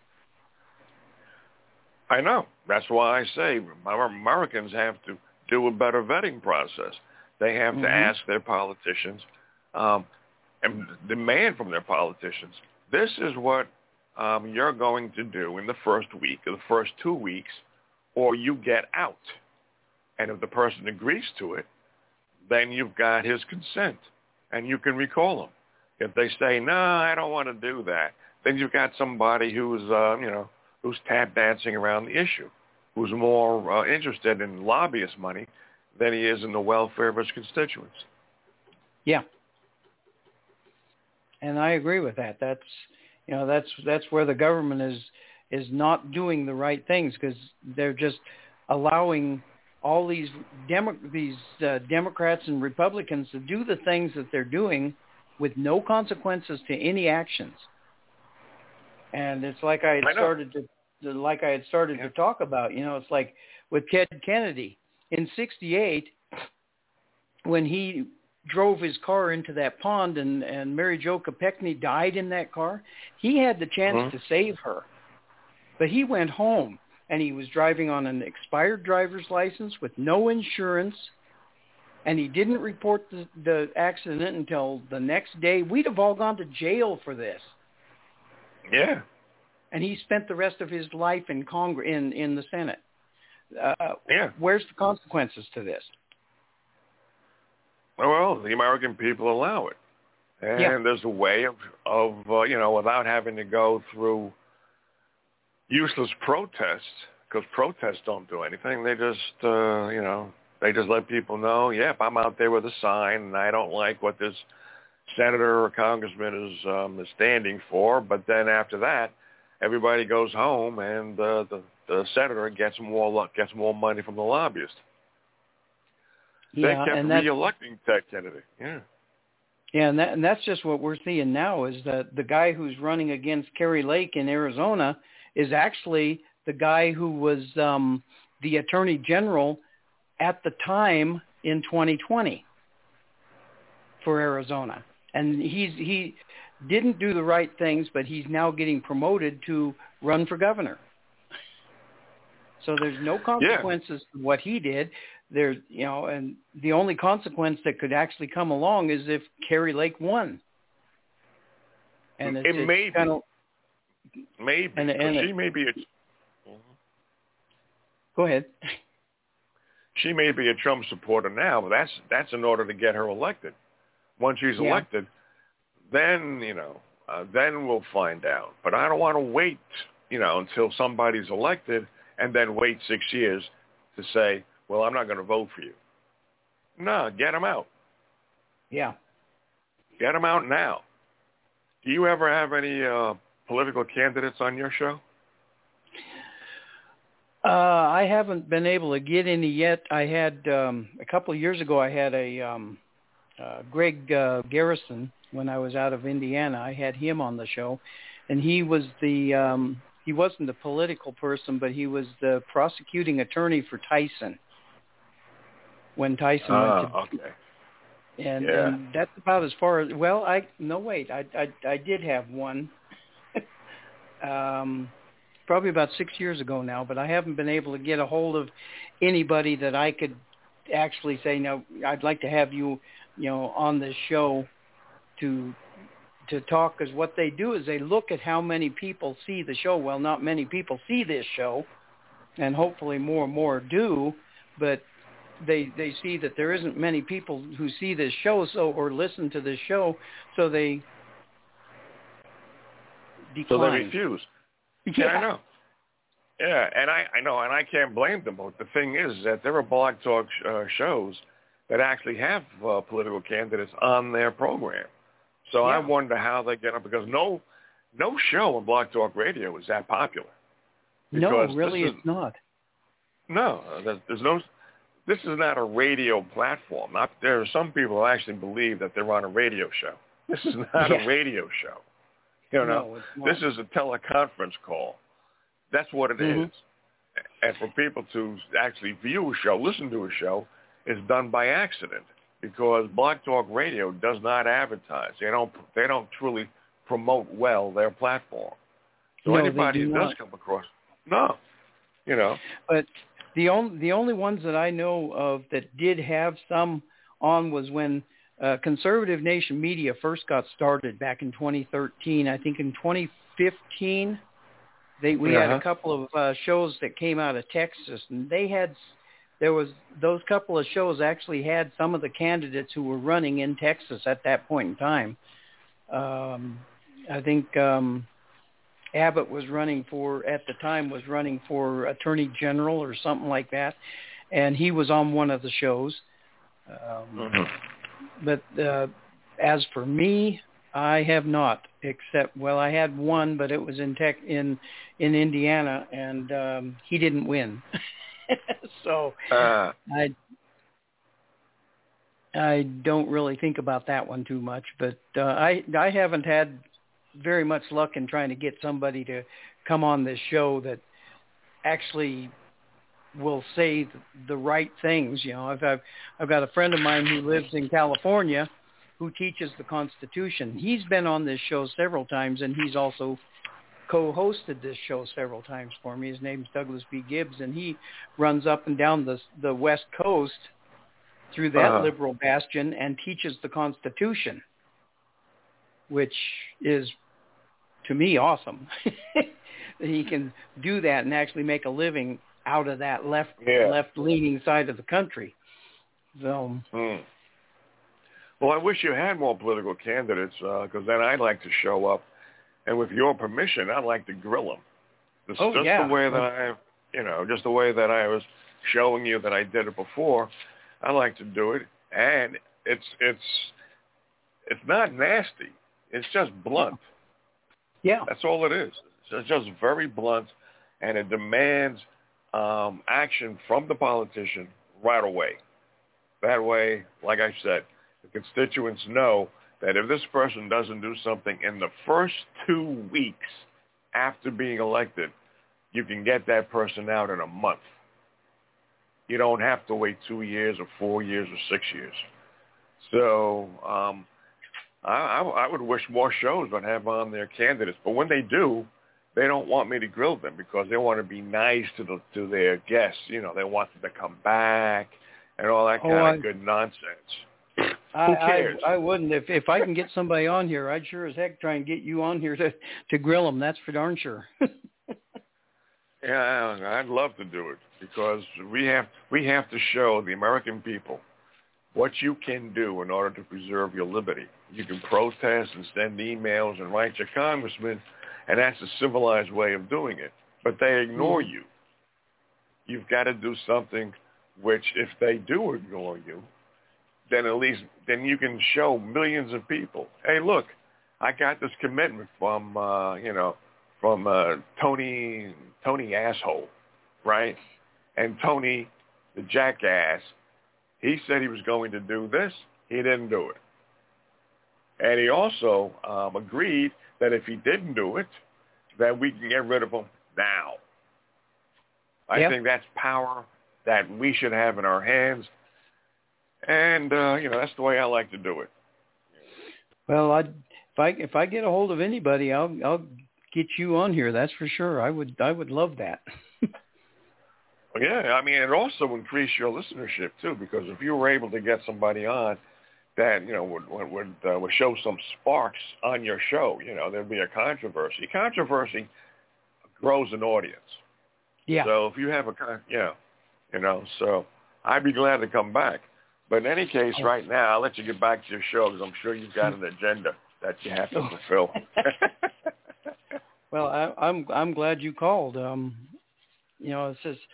I know. That's why I say Americans have to do a better vetting process. They have mm-hmm. to ask their politicians um, and demand from their politicians, this is what um, you're going to do in the first week or the first two weeks, or you get out. And if the person agrees to it, then you've got his consent, and you can recall him. If they say, no, I don't want to do that, then you've got somebody who's, uh, you know, who's tap dancing around the issue, who's more uh, interested in lobbyist money than he is in the welfare of his constituents. Yeah. And I agree with that. That's, you know, that's that's where the government is is not doing the right things, because they're just allowing all these Demo- these uh, Democrats and Republicans to do the things that they're doing with no consequences to any actions. And it's like I had I started to, like I had started yeah. to talk about. You know, it's like with Ted Kennedy in sixty-eight, when he drove his car into that pond and, and Mary Jo Kopechne died in that car, he had the chance mm-hmm. to save her. But he went home, and he was driving on an expired driver's license with no insurance, and he didn't report the, the accident until the next day. We'd have all gone to jail for this. Yeah. And he spent the rest of his life in Congress, in, in the Senate. Uh, yeah. Where's the consequences to this? Well, the American people allow it. And yeah. there's a way of, of uh, you know, without having to go through useless protests, because protests don't do anything. They just, uh, you know, they just let people know, yep, I'm out there with a sign, and I don't like what this senator or congressman is, um, is standing for. But then after that, everybody goes home, and uh, the, the senator gets more gets more money from the lobbyist. Yeah, they kept and re-electing Ted Kennedy. Yeah. Yeah, and, that, and that's just what we're seeing now, is that the guy who's running against Kari Lake in Arizona is actually the guy who was um, the attorney general at the time in twenty twenty for Arizona. And he's he didn't do the right things, but he's now getting promoted to run for governor. So there's no consequences yeah. to what he did. There's, you know, and the only consequence that could actually come along is if Kari Lake won. And it's, it it's may kind of, be. Maybe. And, and she it, may be a... Go ahead. She may be a Trump supporter now, but that's that's in order to get her elected. Once she's yeah. elected, then, you know, uh, then we'll find out. But I don't want to wait, you know, until somebody's elected and then wait six years to say, well, I'm not going to vote for you. No, get them out. Yeah. Get them out now. Do you ever have any uh, political candidates on your show? Uh, I haven't been able to get any yet. I had, um, a couple of years ago, I had a um, uh, Greg uh, Garrison when I was out of Indiana. I had him on the show, and he was the, um, he wasn't a political person, but he was the prosecuting attorney for Tyson when Tyson uh, went to... okay. And, yeah. and that's about as far as, well, I, no, wait, I, I, I did have one. um, probably about six years ago now, but I haven't been able to get a hold of anybody that I could actually say, no, I'd like to have you, you know, on this show to to talk, because what they do is they look at how many people see the show. Well, not many people see this show, and hopefully more and more do, but they they see that there isn't many people who see this show so or listen to this show, so they decline. So they refuse. Yeah, yeah, I know. Yeah, and I, I know, and I can't blame them. But the thing is that there are Blog Talk sh- uh, shows that actually have uh, political candidates on their program. So yeah. I wonder how they get up, because no, no show on Blog Talk Radio is that popular. No, really, is, it's not. No, there's, there's no. This is not a radio platform. Not, there are some people who actually believe that they're on a radio show. This is not yeah. a radio show. You know, no, it's not. This is a teleconference call. That's what it mm-hmm. is. And for people to actually view a show, listen to a show, is done by accident, because Blog Talk Radio does not advertise. They don't. They don't truly promote well their platform. So no, anybody do who does not. come across, no, you know. But the only the only ones that I know of that did have some on was when uh, Conservative Nation Media first got started back in twenty thirteen. I think in twenty fifteen, they we uh-huh. had a couple of uh, shows that came out of Texas, and they had there was those couple of shows actually had some of the candidates who were running in Texas at that point in time. Um, I think um, Abbott was running for, at the time, was running for Attorney General or something like that, and he was on one of the shows. Um, mm-hmm. But uh, as for me, I have not, except, well, I had one, but it was in tech in in Indiana, and um, he didn't win. so uh. I I don't really think about that one too much, but uh, I I haven't had very much luck in trying to get somebody to come on this show that actually will say the right things. You know, I've I've, I've got a friend of mine who lives in California who teaches the Constitution. He's been on this show several times, and he's also co-hosted this show several times for me. His name's Douglas B. Gibbs, and he runs up and down the the West Coast through that uh-huh. liberal bastion and teaches the Constitution, which is, to me, awesome. That he can do that and actually make a living out of that left yeah. left-leaning side of the country. So, hmm. Well, I wish you had more political candidates, because uh, then I'd like to show up, and with your permission, I'd like to grill them. Just, oh, just yeah. the way that I, you know, just the way that I was showing you that I did it before. I like to do it, and it's it's it's not nasty. It's just blunt. Yeah, that's all it is. It's just very blunt, and it demands um, action from the politician right away. That way, like I said, the constituents know that if this person doesn't do something in the first two weeks after being elected, you can get that person out in a month. You don't have to wait two years or four years or six years. So um, I, I, I would wish more shows would have on their candidates. But when they do, they don't want me to grill them because they want to be nice to the to their guests. You know, they want them to come back and all that kind oh, of I, good nonsense. I, Who cares? I, I wouldn't. If if I can get somebody on here, I'd sure as heck try and get you on here to, to grill them. That's for darn sure. Yeah, I'd love to do it because we have we have to show the American people what you can do in order to preserve your liberty. You can protest and send emails and write your congressman, and that's a civilized way of doing it. But they ignore mm. you. You've got to do something which, if they do ignore you, then at least then you can show millions of people, hey, look, I got this commitment from uh, you know. from uh, Tony, Tony asshole, right? And Tony, the jackass, he said he was going to do this. He didn't do it. And he also um, agreed that if he didn't do it, that we can get rid of him now. I yep. think that's power that we should have in our hands. And, uh, you know, that's the way I like to do it. Well, I'd, if I if I get a hold of anybody, I'll I'll get you on here. That's for sure. I would I would love that. Yeah, I mean, it also increased your listenership too, because if you were able to get somebody on that, you know, would would would, uh, would show some sparks on your show, you know, there'd be a controversy. Controversy grows an audience. Yeah. So if you have a, yeah, you know, so I'd be glad to come back. But in any case, right now, I'll let you get back to your show because I'm sure you've got an agenda that you have to fulfill. Well, I, I'm I'm glad you called. Um, you know, it's just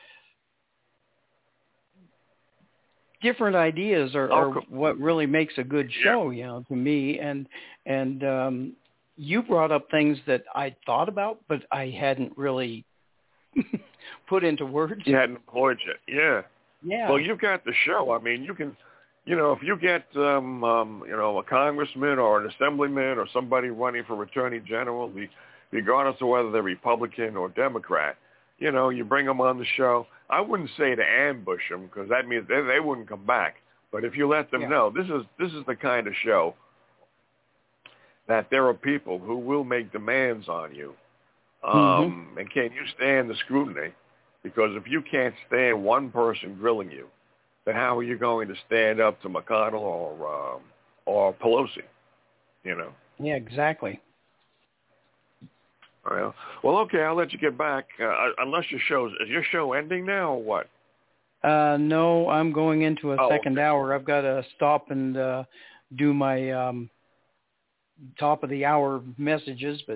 different ideas are, are what really makes a good show. Yeah. You know, to me, and and um, you brought up things that I thought about, but I hadn't really put into words. You hadn't employed yet. Yeah. Yeah. Well, you've got the show. I mean, you can, you know, if you get, um, um, you know, a congressman or an assemblyman or somebody running for attorney general, the, regardless of whether they're Republican or Democrat, you know, you bring them on the show. I wouldn't say to ambush them because that means they, they wouldn't come back. But if you let them yeah. know, this is this is the kind of show that there are people who will make demands on you. Um, mm-hmm. And can you stand the scrutiny? Because if you can't stand one person grilling you, then how are you going to stand up to McConnell or um, or Pelosi? You know. Yeah, exactly. Well, well, okay. I'll let you get back. Uh, unless your show's is your show ending now or what? Uh, no, I'm going into a Oh, second okay. hour. I've got to stop and uh, do my um, top of the hour messages, but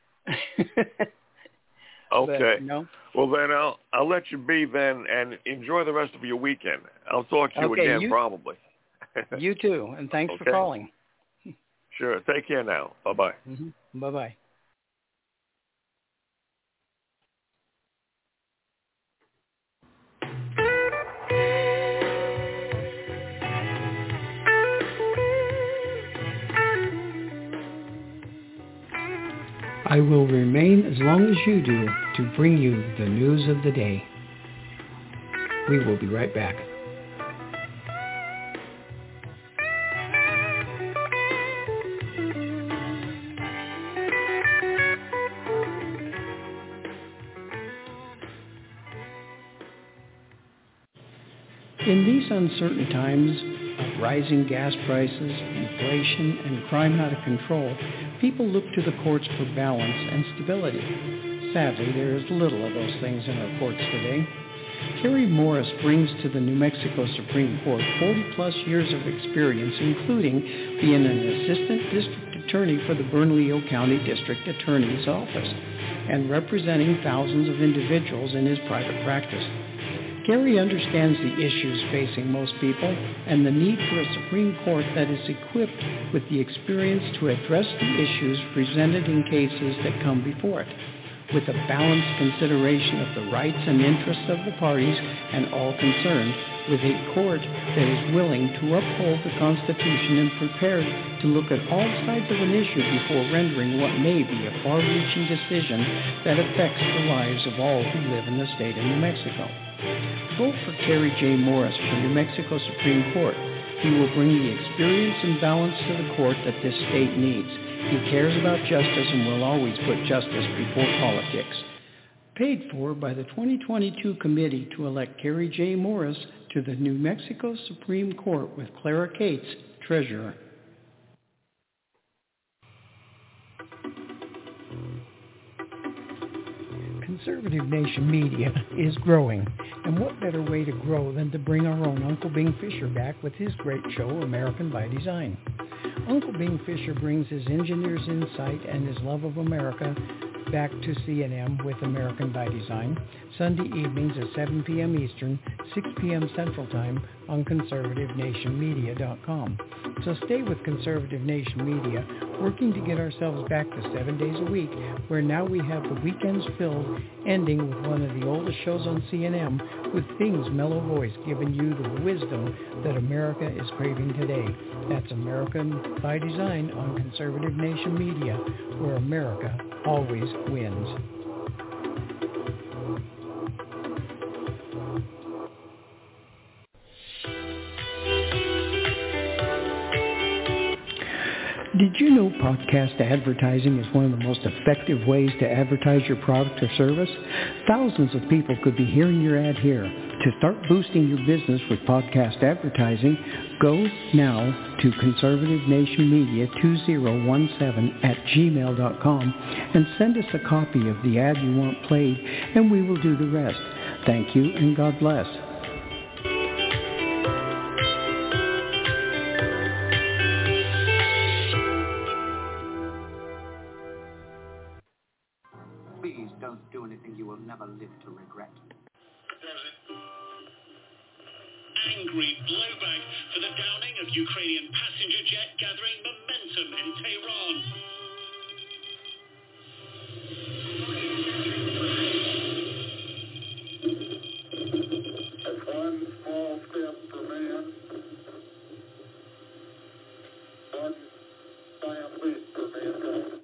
okay. But, no. Well, then I'll I'll let you be then, and enjoy the rest of your weekend. I'll talk to you okay, again you, probably. You too, and thanks okay. for calling. Sure. Take care now. Bye bye. Mm-hmm. Bye bye. I will remain as long as you do to bring you the news of the day. We will be right back. In these uncertain times of rising gas prices, inflation, and crime out of control, people look to the courts for balance and stability. Sadly, there is little of those things in our courts today. Kerry Morris brings to the New Mexico Supreme Court forty-plus years of experience, including being an assistant district attorney for the Bernalillo County District Attorney's Office and representing thousands of individuals in his private practice. Kerry understands the issues facing most people and the need for a Supreme Court that is equipped with the experience to address the issues presented in cases that come before it, with a balanced consideration of the rights and interests of the parties and all concerned, with a court that is willing to uphold the Constitution and prepared to look at all sides of an issue before rendering what may be a far-reaching decision that affects the lives of all who live in the state of New Mexico. Vote for Kerry J. Morris for New Mexico Supreme Court. He will bring the experience and balance to the court that this state needs. He cares about justice and will always put justice before politics. Paid for by the twenty twenty-two committee to elect Kerry J. Morris to the New Mexico Supreme Court with Clara Cates, Treasurer. Conservative Nation Media is growing, and what better way to grow than to bring our own Uncle Bing Fisher back with his great show, American by Design. Uncle Bing Fisher brings his engineer's insight and his love of America back to C N M with American by Design, Sunday evenings at seven p.m. Eastern, six p.m. Central Time on conservative nation media dot com. So stay with Conservative Nation Media, working to get ourselves back to seven days a week, where now we have the weekends filled, ending with one of the oldest shows on C N M, with Bing's mellow voice giving you the wisdom that America is craving today. That's American by Design on Conservative Nation Media, where America always wins. Did you know podcast advertising is one of the most effective ways to advertise your product or service? Thousands of people could be hearing your ad here. To start boosting your business with podcast advertising, go now to conservative nation media two thousand seventeen at gmail dot com and send us a copy of the ad you want played, and we will do the rest. Thank you, and God bless. Please don't do anything you will never live to regret. Angry blowback for the downing of Ukrainian passenger jet gathering momentum in Tehran. That's one small step for man, one giant leap for mankind.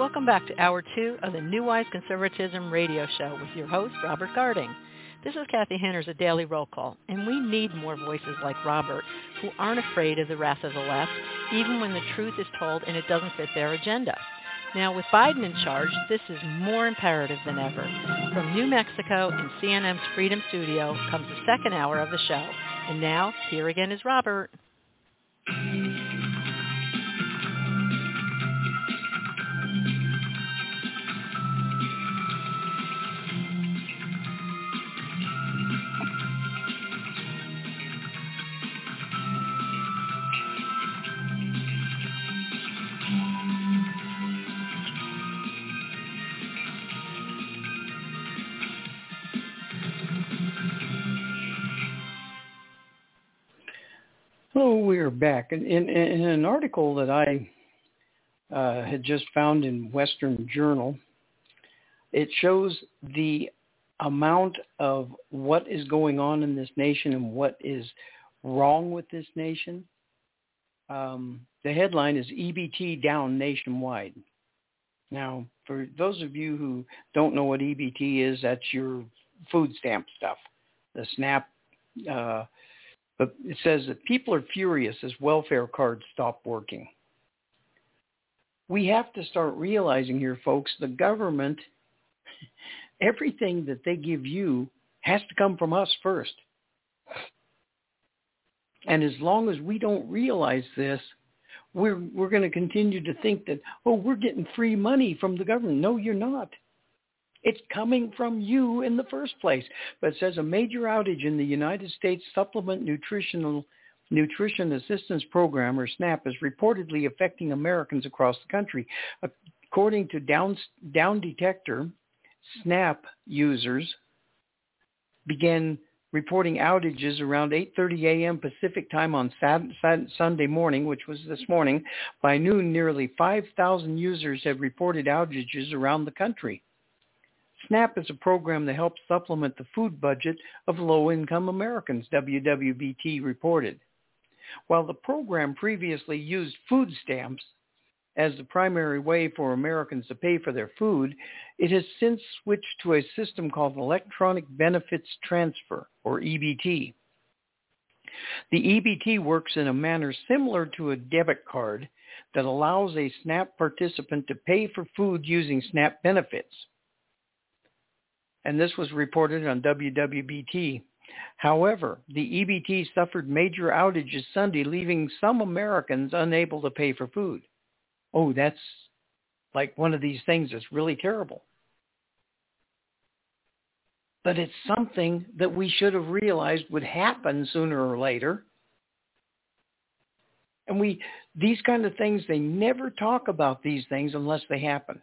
Welcome back to Hour two of the New Wise Conservatism radio show with your host, Robert Garding. This is Kathy Henner's A Daily Roll Call, and we need more voices like Robert who aren't afraid of the wrath of the left, even when the truth is told and it doesn't fit their agenda. Now, with Biden in charge, this is more imperative than ever. From New Mexico in C N N's Freedom Studio comes the second hour of the show. And now, here again is Robert. Hello, we're back. In, in, in an article that I uh, had just found in Western Journal, it shows the amount of what is going on in this nation and what is wrong with this nation. Um, the headline is E B T down nationwide. Now, for those of you who don't know what E B T is, that's your food stamp stuff, the SNAP. Uh, but it says that people are furious as welfare cards stop working. We have to start realizing here, folks, the government, everything that they give you has to come from us first. And as long as we don't realize this, we're we're going to continue to think that, oh, we're getting free money from the government. No, you're not. It's coming from you in the first place. But it says a major outage in the United States Supplement Nutritional Nutrition Assistance Program, or SNAP, is reportedly affecting Americans across the country. According to Down, Down Detector, SNAP users began reporting outages around eight thirty a.m. Pacific time on Saturday, Sunday morning, which was this morning. By noon, nearly five thousand users have reported outages around the country. SNAP is a program that helps supplement the food budget of low-income Americans, W W B T reported. While the program previously used food stamps as the primary way for Americans to pay for their food, it has since switched to a system called Electronic Benefits Transfer, or E B T. The E B T works in a manner similar to a debit card that allows a SNAP participant to pay for food using SNAP benefits. And this was reported on W W B T. However, the E B T suffered major outages Sunday, leaving some Americans unable to pay for food. Oh, that's like one of these things that's really terrible. But it's something that we should have realized would happen sooner or later. And we, these kind of things, they never talk about these things unless they happen.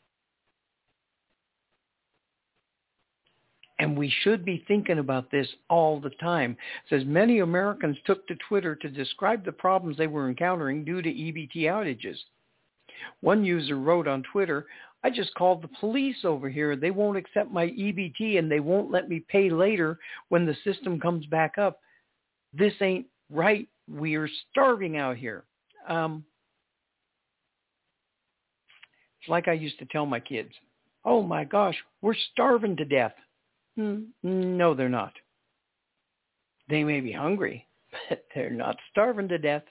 And we should be thinking about this all the time. It says many Americans took to Twitter to describe the problems they were encountering due to E B T outages. One user wrote on Twitter, "I just called the police over here. They won't accept my E B T and they won't let me pay later when the system comes back up. This ain't right. We are starving out here." Um, it's like I used to tell my kids, "Oh my gosh, we're starving to death." No, they're not. They may be hungry, but they're not starving to death.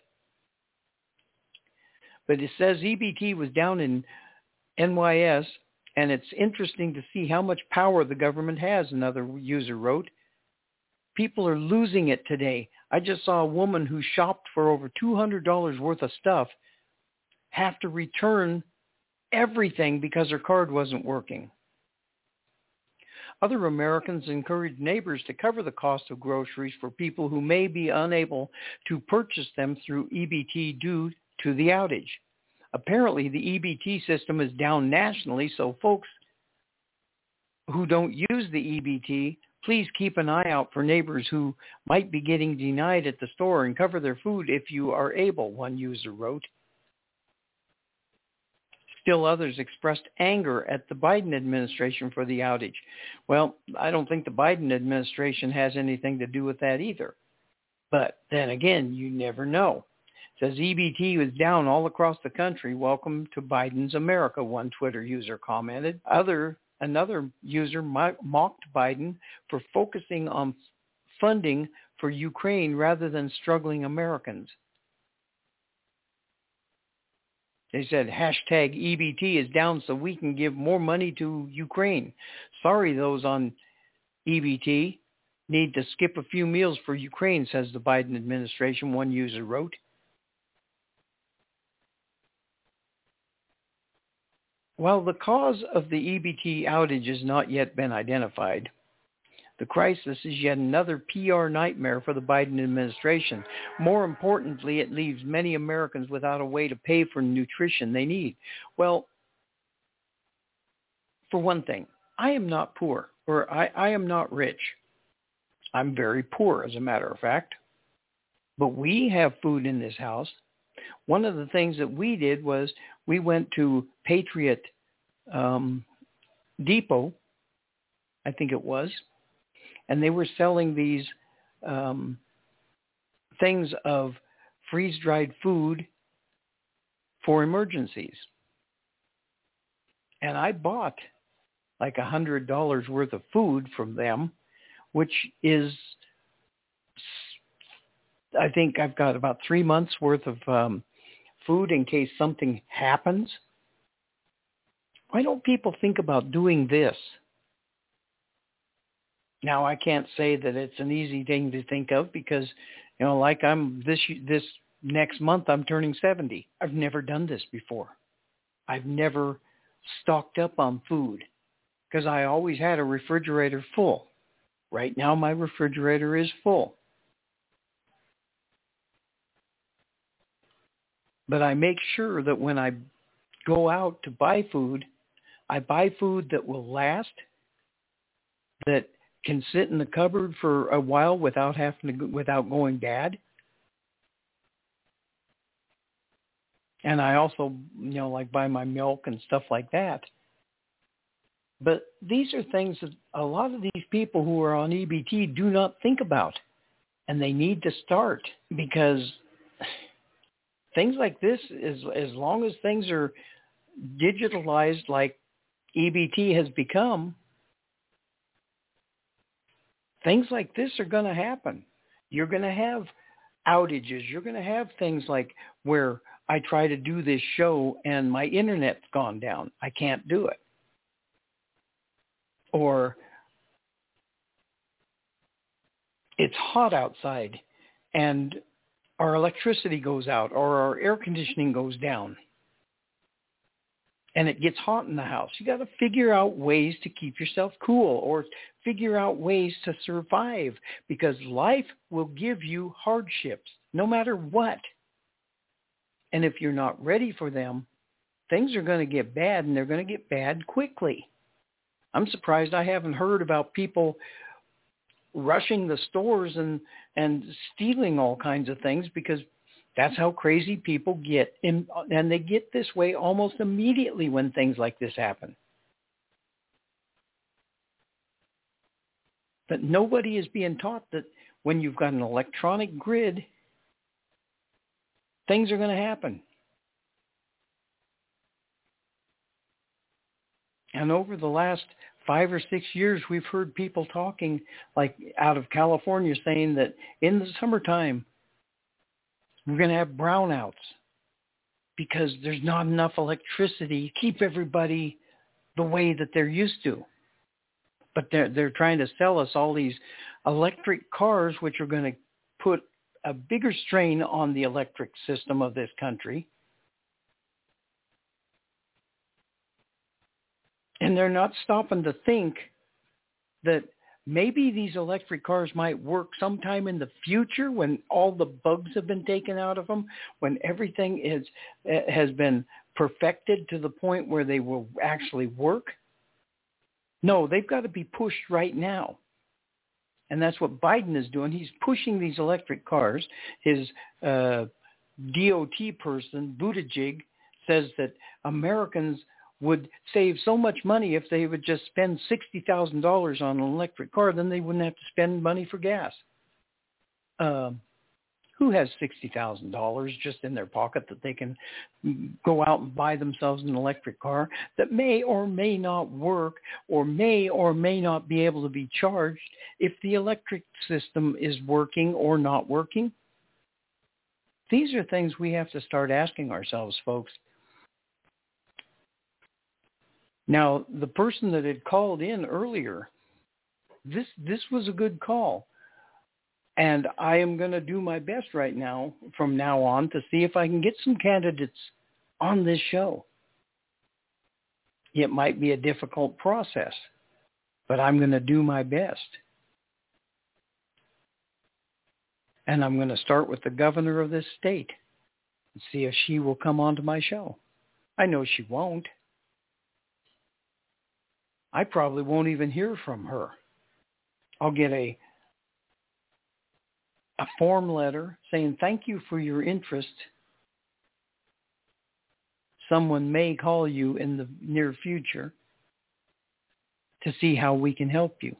But it says E B T was down in N Y S, and it's interesting to see how much power the government has, another user wrote. People are losing it today. I just saw a woman who shopped for over two hundred dollars worth of stuff have to return everything because her card wasn't working. Other Americans encourage neighbors to cover the cost of groceries for people who may be unable to purchase them through E B T due to the outage. Apparently, the E B T system is down nationally, so folks who don't use the E B T, please keep an eye out for neighbors who might be getting denied at the store and cover their food if you are able, one user wrote. Still others expressed anger at the Biden administration for the outage. Well, I don't think the Biden administration has anything to do with that either. But then again, you never know. Says E B T was down all across the country. Welcome to Biden's America, one Twitter user commented. Other Another user mocked Biden for focusing on funding for Ukraine rather than struggling Americans. They said, hashtag E B T is down so we can give more money to Ukraine. Sorry, those on E B T need to skip a few meals for Ukraine, says the Biden administration, one user wrote. While the cause of the E B T outage has not yet been identified, the crisis is yet another P R nightmare for the Biden administration. More importantly, it leaves many Americans without a way to pay for nutrition they need. Well, for one thing, I am not poor, or I, I am not rich. I'm very poor, as a matter of fact. But we have food in this house. One of the things that we did was we went to Patriot um, Depot, I think it was, and they were selling these um, things of freeze-dried food for emergencies. And I bought like one hundred dollars worth of food from them, which is, I think I've got about three months worth of um, food in case something happens. Why don't people think about doing this? Now, I can't say that it's an easy thing to think of because, you know, like I'm this this next month, I'm turning seventy. I've never done this before. I've never stocked up on food because I always had a refrigerator full. Right now, my refrigerator is full. But I make sure that when I go out to buy food, I buy food that will last, that can sit in the cupboard for a while without having to, without going bad. And I also, you know, like buy my milk and stuff like that. But these are things that a lot of these people who are on E B T do not think about. And they need to start because things like this, is, as long as things are digitalized like E B T has become, things like this are going to happen. You're going to have outages. You're going to have things like where I try to do this show and my internet's gone down. I can't do it. Or it's hot outside and our electricity goes out or our air conditioning goes down and it gets hot in the house. You got to figure out ways to keep yourself cool or figure out ways to survive because life will give you hardships no matter what. And if you're not ready for them, things are going to get bad and they're going to get bad quickly. I'm surprised I haven't heard about people rushing the stores and, and stealing all kinds of things because that's how crazy people get. In, and they get this way almost immediately when things like this happen. But nobody is being taught that when you've got an electronic grid, things are going to happen. And over the last five or six years, we've heard people talking like out of California saying that in the summertime, we're going to have brownouts because there's not enough electricity to keep everybody the way that they're used to. But they're, they're trying to sell us all these electric cars, which are going to put a bigger strain on the electric system of this country. And they're not stopping to think that maybe these electric cars might work sometime in the future when all the bugs have been taken out of them, when everything is has been perfected to the point where they will actually work. No, they've got to be pushed right now. And that's what Biden is doing. He's pushing these electric cars. His uh, D O T person, Buttigieg, says that Americans would save so much money if they would just spend sixty thousand dollars on an electric car, then they wouldn't have to spend money for gas. Uh, Who has sixty thousand dollars just in their pocket that they can go out and buy themselves an electric car that may or may not work or may or may not be able to be charged if the electric system is working or not working? These are things we have to start asking ourselves, folks. Now, the person that had called in earlier, this this was a good call. And I am going to do my best right now, from now on, to see if I can get some candidates on this show. It might be a difficult process, but I'm going to do my best. And I'm going to start with the governor of this state and see if she will come onto my show. I know she won't. I probably won't even hear from her. I'll get a a form letter saying, thank you for your interest. Someone may call you in the near future to see how we can help you.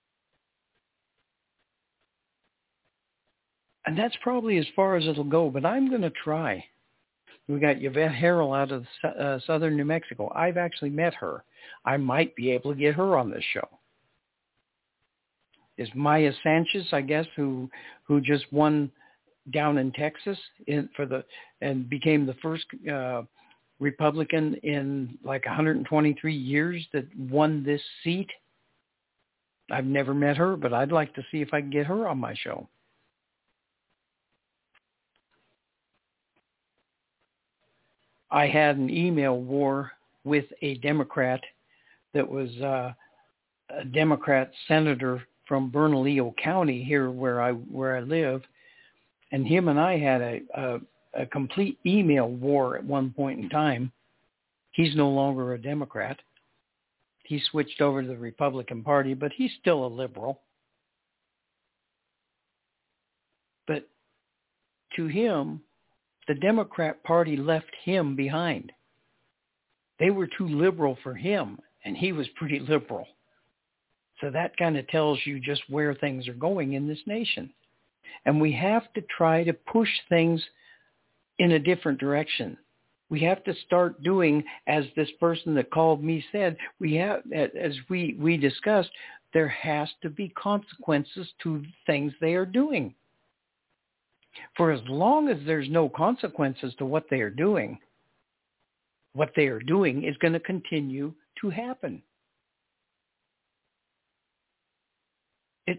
And that's probably as far as it'll go, but I'm going to try. We got Yvette Harrell out of uh, southern New Mexico. I've actually met her. I might be able to get her on this show. Is Maya Sanchez, I guess, who who just won down in Texas in, for the and became the first uh, Republican in like one hundred twenty-three years that won this seat. I've never met her, but I'd like to see if I can get her on my show. I had an email war with a Democrat that was uh, a Democrat senator from Bernalillo County here where I where I live, and him and I had a, a a complete email war at one point in time. He's no longer a Democrat. He switched over to the Republican Party, but he's still a liberal. But to him, the Democrat Party left him behind. They were too liberal for him, and he was pretty liberal. So that kind of tells you just where things are going in this nation. And we have to try to push things in a different direction. We have to start doing, as this person that called me said, we have, as we, we discussed, there has to be consequences to things they are doing. For as long as there's no consequences to what they are doing, what they are doing is going to continue to happen. It's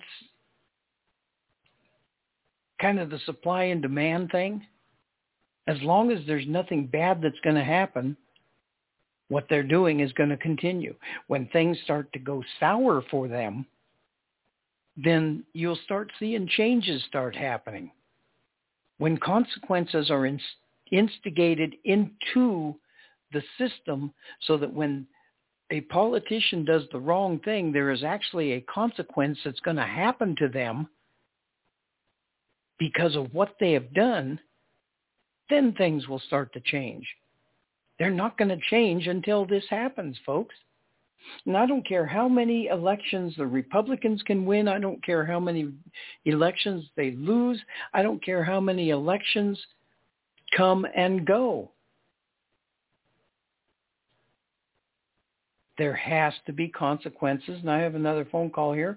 kind of the supply and demand thing. As long as there's nothing bad that's going to happen, what they're doing is going to continue. When things start to go sour for them, then you'll start seeing changes start happening. When consequences are in, instigated into the system so that when a politician does the wrong thing, there is actually a consequence that's going to happen to them because of what they have done, then things will start to change. They're not going to change until this happens, folks. And I don't care how many elections the Republicans can win. I don't care how many elections they lose. I don't care how many elections come and go. There has to be consequences. And I have another phone call here.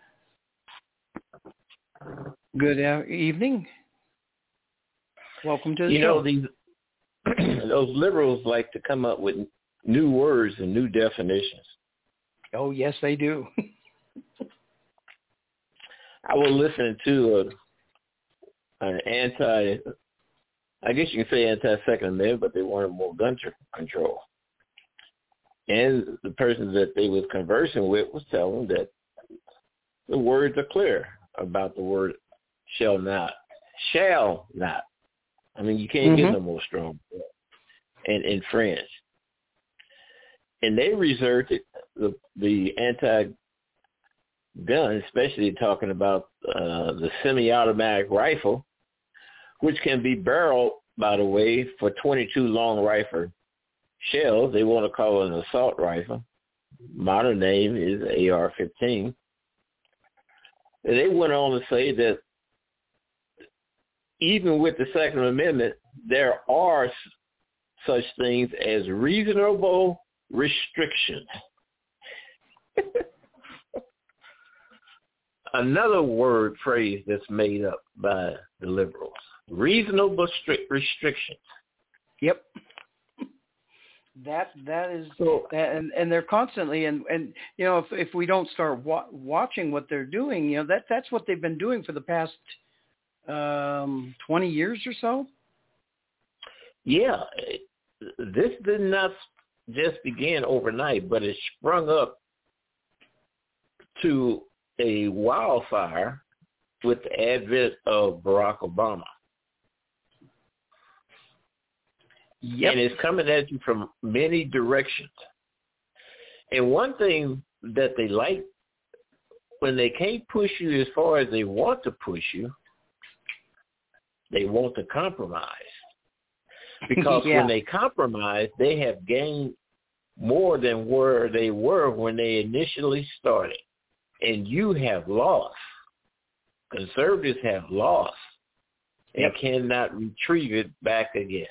Good evening. Welcome to the you show. know, these those liberals like to come up with new words and new definitions. Oh, yes, they do. I was listening to a, an anti, I guess you can say anti-Second Amendment, but they wanted more gun control. And the person that they was conversing with was telling them that the words are clear about the word shall not. Shall not. I mean, you can't mm-hmm. get no more strong and infringe. And they reserved it, the, the anti-gun, especially talking about uh, the semi-automatic rifle, which can be barreled, by the way, for twenty-two long rifle shells. They want to call it an assault rifle. Modern name is A R fifteen. And they went on to say that even with the Second Amendment, there are s- such things as reasonable restrictions. Another word phrase that's made up by the liberals. Reasonable stri- restrictions. Yep. That that is, so, and and they're constantly, and and you know, if if we don't start wa- watching what they're doing, you know, that that's what they've been doing for the past um, twenty years or so. Yeah, this did not just begin overnight, but it sprung up to a wildfire with the advent of Barack Obama. Yep. And it's coming at you from many directions. And one thing that they like, when they can't push you as far as they want to push you, they want to compromise. Because yeah. when they compromise, they have gained more than where they were when they initially started. And you have lost. Conservatives have lost and yep. cannot retrieve it back again.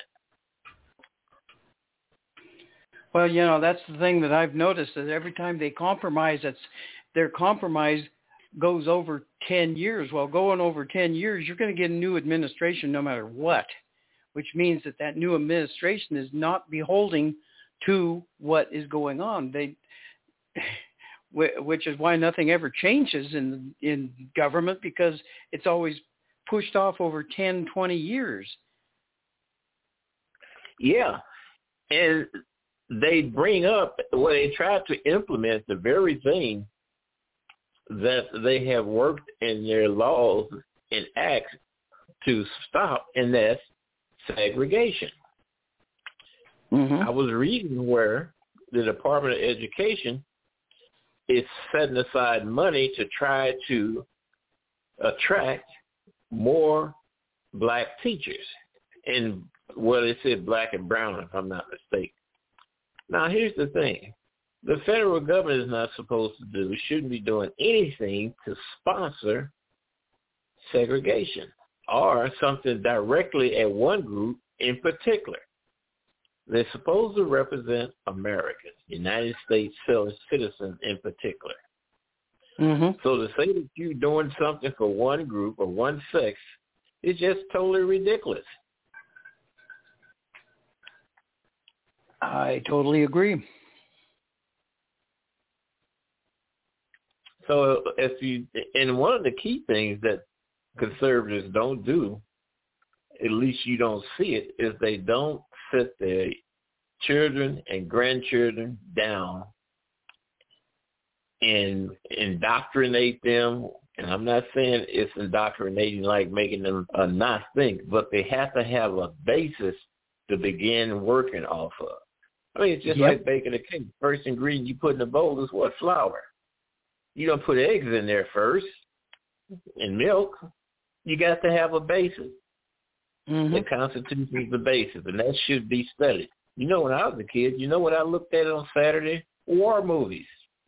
Well, you know, that's the thing that I've noticed, that every time they compromise, it's their compromise goes over ten years. Well, going over ten years, you're going to get a new administration no matter what, which means that that new administration is not beholden to what is going on. They, which is why nothing ever changes in in government, because it's always pushed off over ten, twenty years. Yeah, and they bring up, well, they try to implement the very thing that they have worked in their laws and acts to stop, and that's segregation. Mm-hmm. I was reading where the Department of Education is setting aside money to try to attract more black teachers. And, well, they said black and brown, if I'm not mistaken. Now, here's the thing. The federal government is not supposed to do, shouldn't be doing anything to sponsor segregation or something directly at one group in particular. They're supposed to represent Americans, United States citizens in particular. Mm-hmm. So to say that you're doing something for one group or one sex is just totally ridiculous. I totally agree. So if you, and one of the key things that conservatives don't do, at least you don't see it, is they don't sit their children and grandchildren down and indoctrinate them. And I'm not saying it's indoctrinating like making them uh, not think, but they have to have a basis to begin working off of. I mean, it's just yep. like baking a cake. First ingredient you put in the bowl is what? Flour. You don't put eggs in there first and milk. You got to have a basis. Mm-hmm. That constitutes the basis, and that should be studied. You know, when I was a kid, you know what I looked at on Saturday? War movies.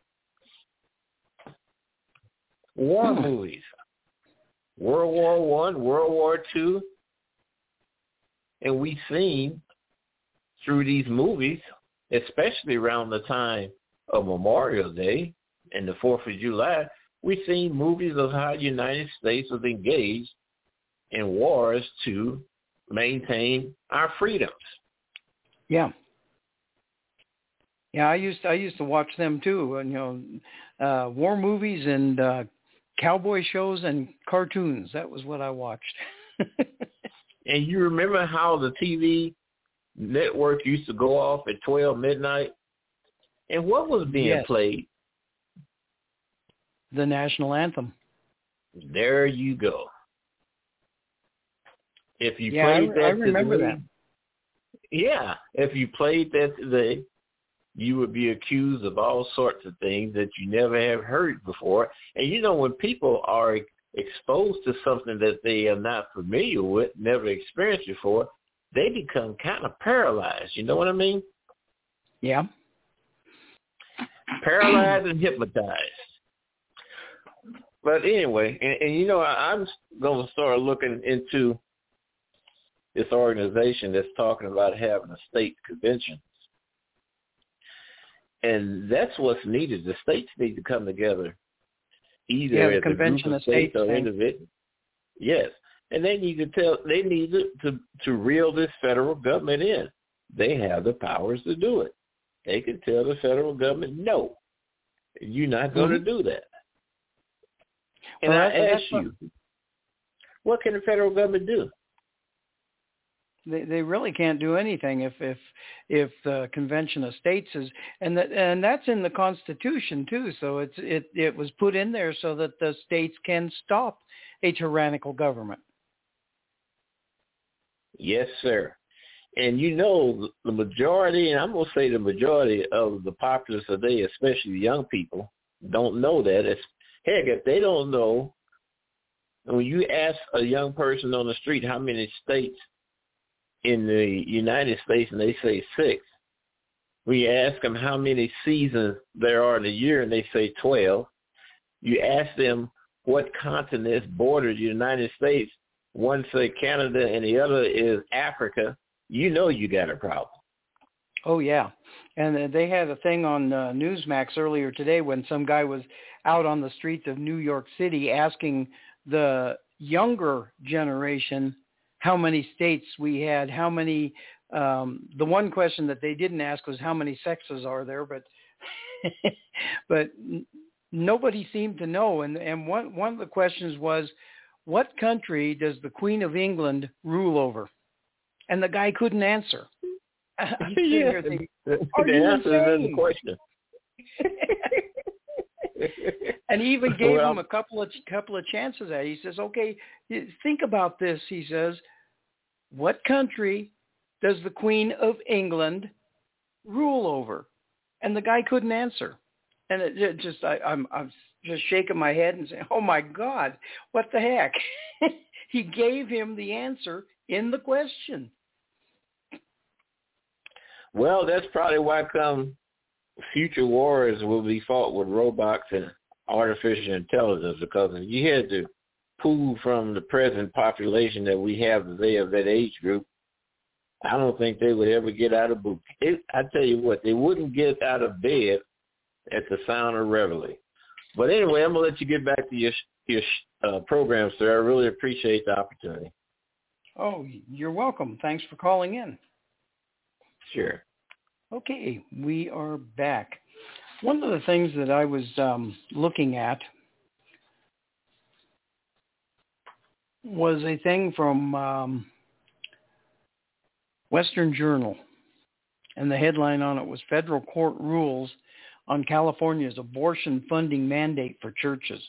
War hmm. movies. World War One, World War Two. And we've seen through these movies, especially around the time of Memorial Day and the fourth of July, we've seen movies of how the United States was engaged in wars to maintain our freedoms. Yeah. Yeah, I used to, I used to watch them too, and you know, uh, war movies and uh, cowboy shows and cartoons. That was what I watched. And you remember how the T V network used to go off at twelve midnight? And what was being yes. played? The national anthem. There you go. If you yeah, played I, that I remember today, that. Yeah, if you played that today, you would be accused of all sorts of things that you never have heard before. And you know, when people are exposed to something that they are not familiar with, never experienced before, they become kind of paralyzed. You know what I mean? Yeah. Paralyzed and hypnotized. But anyway, and, and you know, I, I'm going to start looking into this organization that's talking about having a state convention. And that's what's needed. The states need to come together, either yeah, the as convention a group of of states states or thing. individual. Yes, and they need to tell. They need to, to to reel this federal government in. They have the powers to do it. They can tell the federal government, no, you're not going mm-hmm. to do that. And well, I that's, ask that's you, what can the federal government do? They they really can't do anything if if if the Convention of States is and that and that's in the Constitution too. So it's it it was put in there so that the states can stop a tyrannical government. Yes, sir. And you know the majority, and I'm gonna say the majority of the populace today, especially young people, don't know that. It's heck, if they don't know, when you ask a young person on the street how many states in the United States, and they say six. We ask them how many seasons there are in a year, and they say twelve. You ask them what continents border the United States. One say Canada, and the other is Africa. You know you got a problem. Oh, yeah. And they had a thing on uh, Newsmax earlier today when some guy was out on the streets of New York City asking the younger generation how many states we had, how many, um, the one question that they didn't ask was how many sexes are there, but but nobody seemed to know. And, and one, one of the questions was, what country does the Queen of England rule over? And the guy couldn't answer. I'm sitting yeah, here thinking, the, are the you answer is in the insane? question. And he even gave well, him a couple of couple of chances at it. He says, okay, think about this. He says, what country does the Queen of England rule over? And the guy couldn't answer. And it, it just, I, I'm, I'm just shaking my head and saying, oh my God, what the heck? He gave him the answer in the question. Well, that's probably why come future wars will be fought with robots and artificial intelligence, because if you had to pull from the present population that we have today of that age group, I don't think they would ever get out of boot. It, I tell you what, they wouldn't get out of bed at the sound of reveille. But anyway, I'm going to let you get back to your, your uh, program, sir. I really appreciate the opportunity. Oh, you're welcome. Thanks for calling in. Sure. Okay, we are back. One of the things that I was um, looking at was a thing from um, Western Journal, and the headline on it was Federal Court Rules on California's Abortion Funding Mandate for Churches.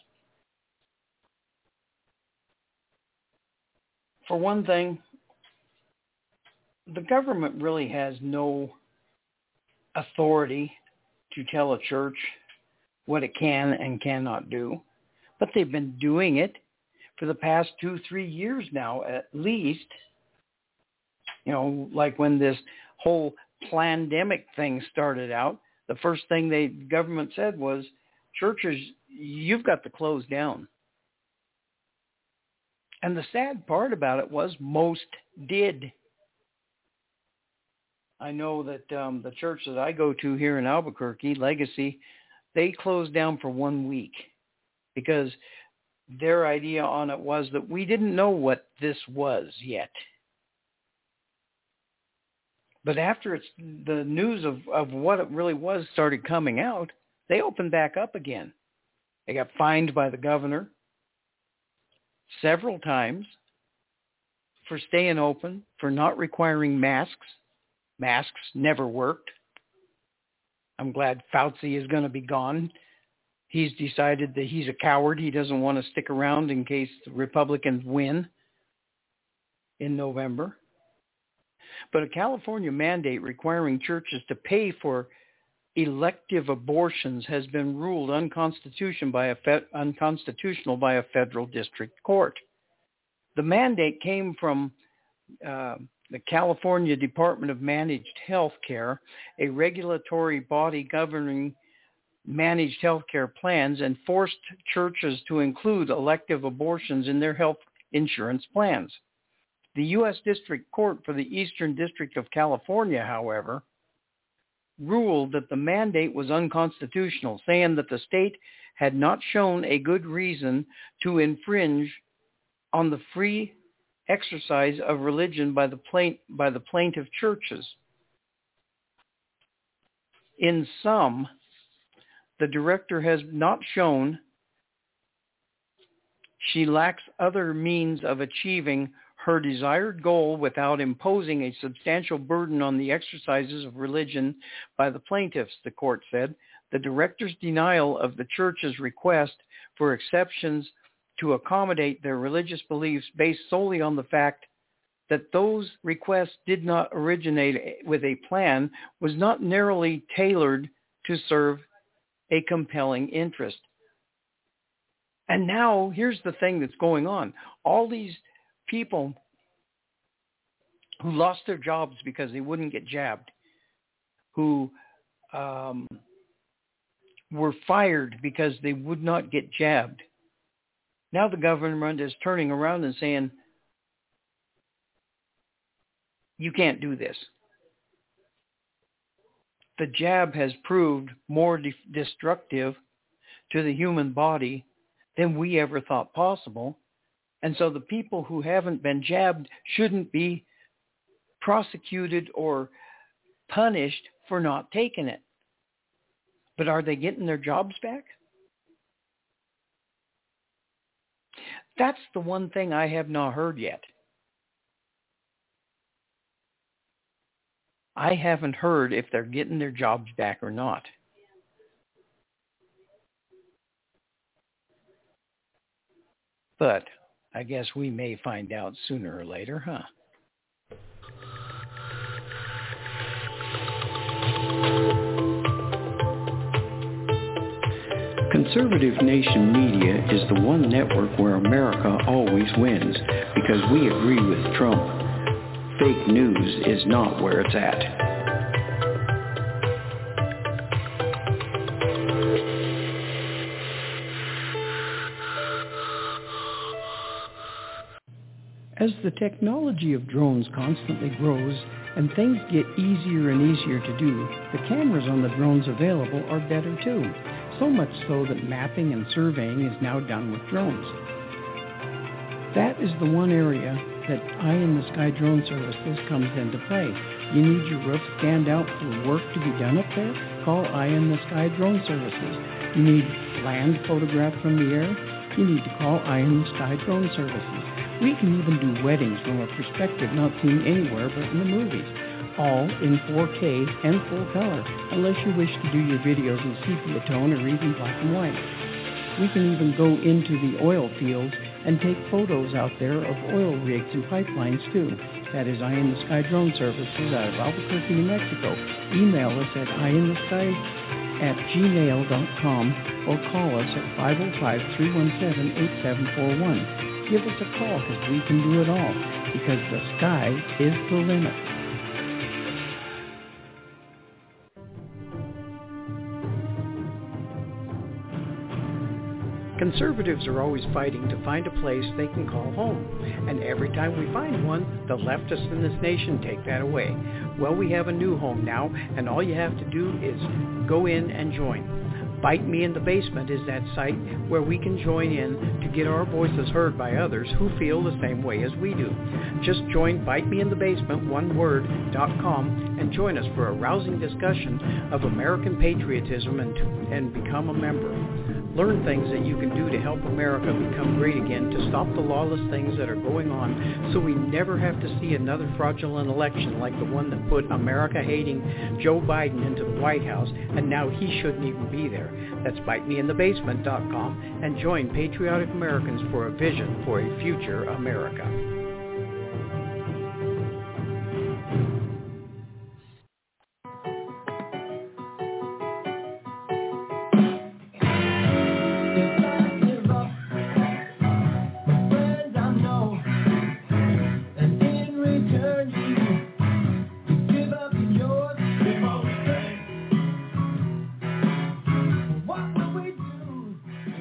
For one thing, the government really has no authority to tell a church what it can and cannot do, but they've been doing it for the past two, three years now at least. You know, like when this whole pandemic thing started out, the first thing the government said was, churches, you've got to close down. And the sad part about it was most did. I know that um, the church that I go to here in Albuquerque, Legacy, they closed down for one week because their idea on it was that we didn't know what this was yet. But after it's, the news of, of what it really was started coming out, they opened back up again. They got fined by the governor several times for staying open, for not requiring masks. Masks never worked. I'm glad Fauci is going to be gone. He's decided that he's a coward. He doesn't want to stick around in case the Republicans win in November. But a California mandate requiring churches to pay for elective abortions has been ruled unconstitutional by a fe- unconstitutional by a federal district court. The mandate came from uh, the California Department of Managed Health Care, a regulatory body governing managed health care plans, and forced churches to include elective abortions in their health insurance plans. The U S District Court for the Eastern District of California, however, ruled that the mandate was unconstitutional, saying that the state had not shown a good reason to infringe on the free exercise of religion by the plaint, by the plaintiff churches. In sum, the director has not shown she lacks other means of achieving her desired goal without imposing a substantial burden on the exercises of religion by the plaintiffs, the court said. The director's denial of the church's request for exceptions to accommodate their religious beliefs based solely on the fact that those requests did not originate with a plan was not narrowly tailored to serve a compelling interest. And now here's the thing that's going on. All these people who lost their jobs because they wouldn't get jabbed, who um, were fired because they would not get jabbed. Now the government is turning around and saying, you can't do this. The jab has proved more de- destructive to the human body than we ever thought possible. And so the people who haven't been jabbed shouldn't be prosecuted or punished for not taking it. But are they getting their jobs back? That's the one thing I have not heard yet. I haven't heard if they're getting their jobs back or not. But I guess we may find out sooner or later, huh? Conservative Nation Media is the one network where America always wins because we agree with Trump. Fake news is not where it's at. As the technology of drones constantly grows and things get easier and easier to do, the cameras on the drones available are better too. So much so that mapping and surveying is now done with drones. That is the one area that Eye in the Sky Drone Services comes into play. You need your roof scanned out for work to be done up there? Call Eye in the Sky Drone Services. You need land photographed from the air? You need to call Eye in the Sky Drone Services. We can even do weddings from a perspective not seen anywhere but in the movies, all in four K and full color, unless you wish to do your videos in sepia tone or even black and white. We can even go into the oil fields and take photos out there of oil rigs and pipelines too. That is Eye in the Sky Drone Services out of Albuquerque, New Mexico. Email us at eyeinthesky at gmail dot com or call us at five oh five, three one seven, eight seven four one. Give us a call because we can do it all, because the sky is the limit. Conservatives are always fighting to find a place they can call home. And every time we find one, the leftists in this nation take that away. Well, we have a new home now, and all you have to do is go in and join. Bite Me in the Basement is that site where we can join in to get our voices heard by others who feel the same way as we do. Just join Bite Me in the Basement, one word, dot com, and join us for a rousing discussion of American patriotism and, and become a member. Learn things that you can do to help America become great again, to stop the lawless things that are going on, so we never have to see another fraudulent election like the one that put America-hating Joe Biden into the White House, and now he shouldn't even be there. That's bite me in the basement dot com and join Patriotic Americans for a vision for a future America.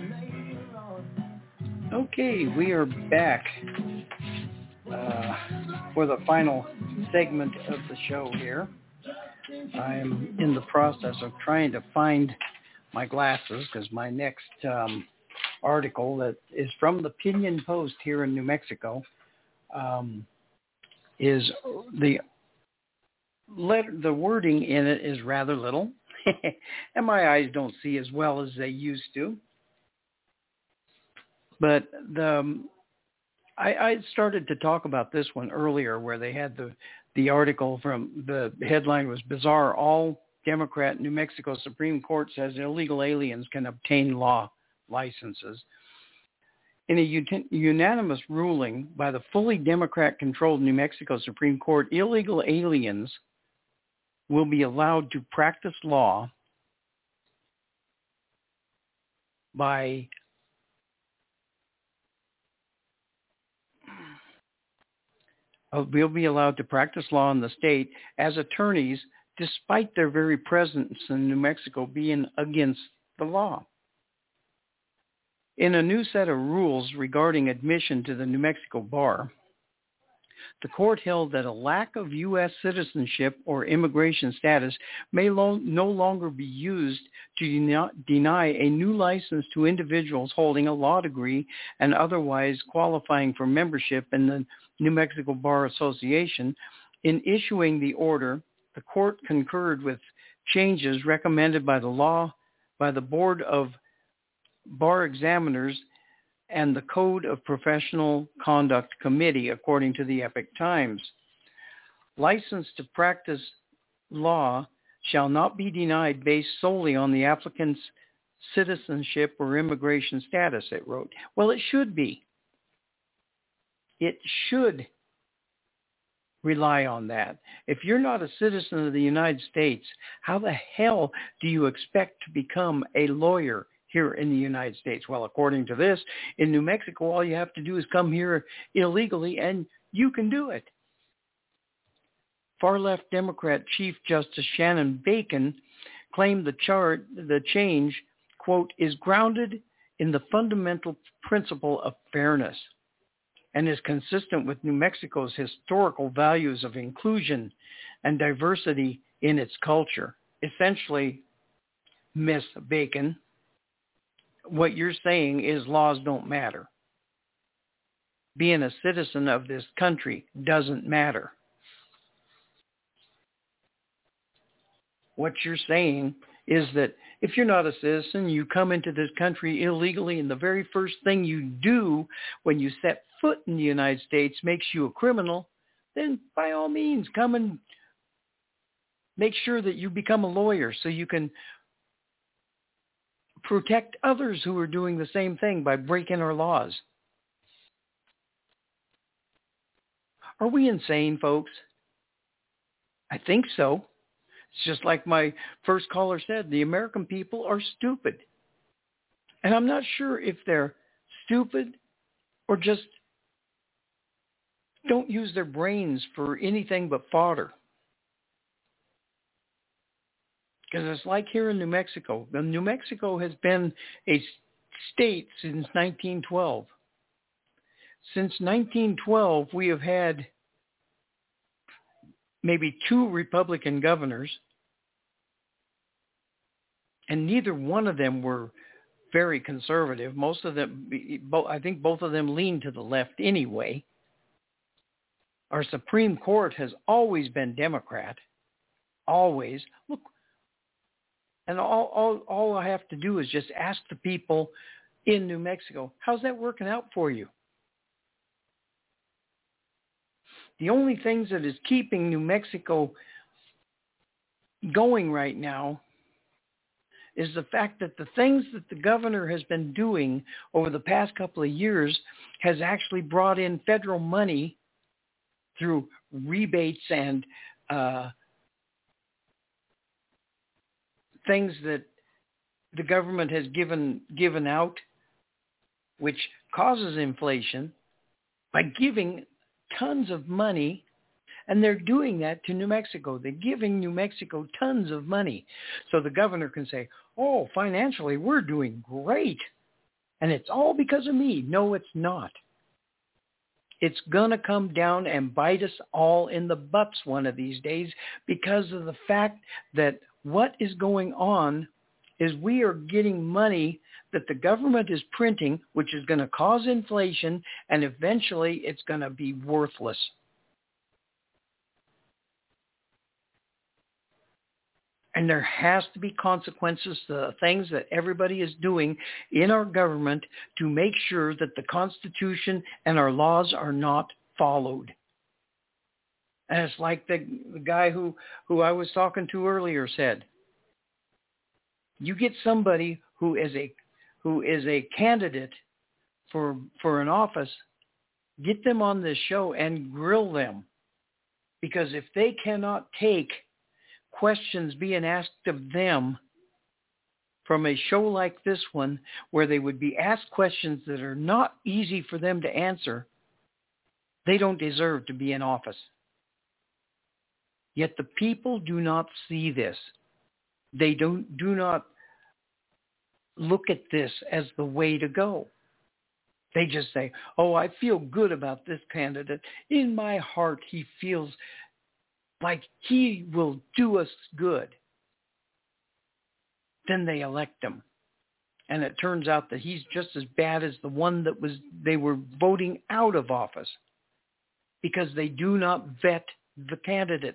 Okay, we are back. Uh, for the final segment of the show here. I'm in the process of trying to find my glasses because my next um, article that is from the Piñon Post here in New Mexico um, is the letter, the wording in it is rather little, and my eyes don't see as well as they used to. But the um, I, I started to talk about this one earlier where they had the, the article from, the headline was Bizarre, All Democrat New Mexico Supreme Court says illegal aliens can obtain law licenses. In a un- unanimous ruling by the fully Democrat-controlled New Mexico Supreme Court, illegal aliens will be allowed to practice law by will be allowed to practice law in the state as attorneys despite their very presence in New Mexico being against the law. In a new set of rules regarding admission to the New Mexico bar, the court held that a lack of U S citizenship or immigration status may lo- no longer be used to den- deny a new license to individuals holding a law degree and otherwise qualifying for membership in the New Mexico Bar Association. In issuing the order, the court concurred with changes recommended by the law, by the Board of Bar Examiners and the Code of Professional Conduct Committee, according to the Epoch Times. License to practice law shall not be denied based solely on the applicant's citizenship or immigration status, it wrote. Well, it should be. It should rely on that. If you're not a citizen of the United States, how the hell do you expect to become a lawyer here in the United States? Well, according to this, in New Mexico, all you have to do is come here illegally and you can do it. Far-left Democrat Chief Justice Shannon Bacon claimed the chart, the change, quote, is grounded in the fundamental principle of fairness and is consistent with New Mexico's historical values of inclusion and diversity in its culture. Essentially, Miss Bacon, what you're saying is laws don't matter. Being a citizen of this country doesn't matter. What you're saying is that if you're not a citizen, you come into this country illegally, and the very first thing you do when you set foot in the United States makes you a criminal, then by all means come and make sure that you become a lawyer so you can protect others who are doing the same thing by breaking our laws. Are we insane, folks? I think so. It's just like my first caller said, the American people are stupid. And I'm not sure if they're stupid or just don't use their brains for anything but fodder. Because it's like here in New Mexico. New Mexico has been a state since nineteen twelve. Since nineteen twelve, we have had maybe two Republican governors, and neither one of them were very conservative. Most of them, I think both of them leaned to the left anyway. Our Supreme Court has always been Democrat, always. Look, and all, all, all I have to do is just ask the people in New Mexico, how's that working out for you? The only things that is keeping New Mexico going right now is the fact that the things that the governor has been doing over the past couple of years has actually brought in federal money through rebates and uh, things that the government has given given out, which causes inflation by giving tons of money, and they're doing that to New Mexico. They're giving New Mexico tons of money. So the governor can say, oh, financially, we're doing great, and it's all because of me. No, it's not. It's going to come down and bite us all in the butts one of these days because of the fact that what is going on is we are getting money that the government is printing, which is going to cause inflation, and eventually it's going to be worthless. And there has to be consequences to the things that everybody is doing in our government to make sure that the Constitution and our laws are not followed. And it's like the, the guy who, who I was talking to earlier said, you get somebody who is a who is a candidate for for an office, get them on this show and grill them. Because if they cannot take questions being asked of them from a show like this one, where they would be asked questions that are not easy for them to answer, they don't deserve to be in office. Yet the people do not see this. They don't do not look at this as the way to go. They just say, oh, I feel good about this candidate. In my heart, he feels like he will do us good. Then they elect him. And it turns out that he's just as bad as the one that was they were voting out of office, because they do not vet the candidates.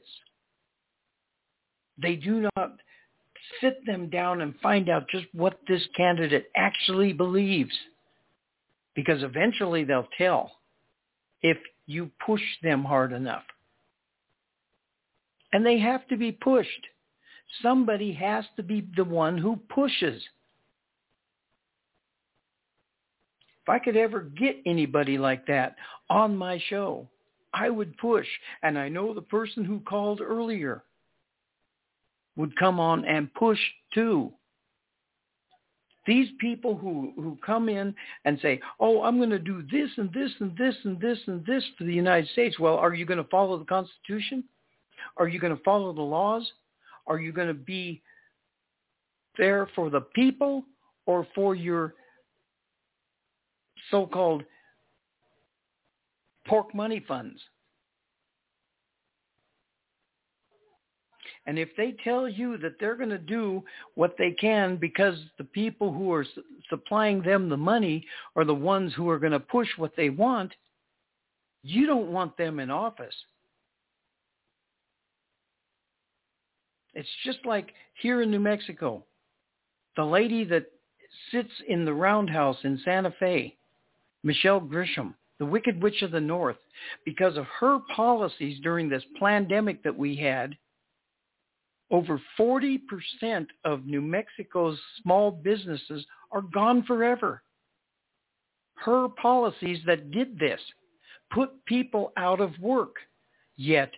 They do not sit them down and find out just what this candidate actually believes. Because eventually they'll tell if you push them hard enough. And they have to be pushed. Somebody has to be the one who pushes. If I could ever get anybody like that on my show, I would push. And I know the person who called earlier would come on and push too. These people who, who come in and say, oh, I'm going to do this and this and this and this and this for the United States. Well, are you going to follow the Constitution? Are you going to follow the laws? Are you going to be there for the people or for your so-called pork money funds? And if they tell you that they're going to do what they can because the people who are su- supplying them the money are the ones who are going to push what they want, you don't want them in office. It's just like here in New Mexico, the lady that sits in the roundhouse in Santa Fe, Michelle Grisham, the Wicked Witch of the North, because of her policies during this pandemic that we had, over forty percent of New Mexico's small businesses are gone forever. Her policies that did this put people out of work. Yet,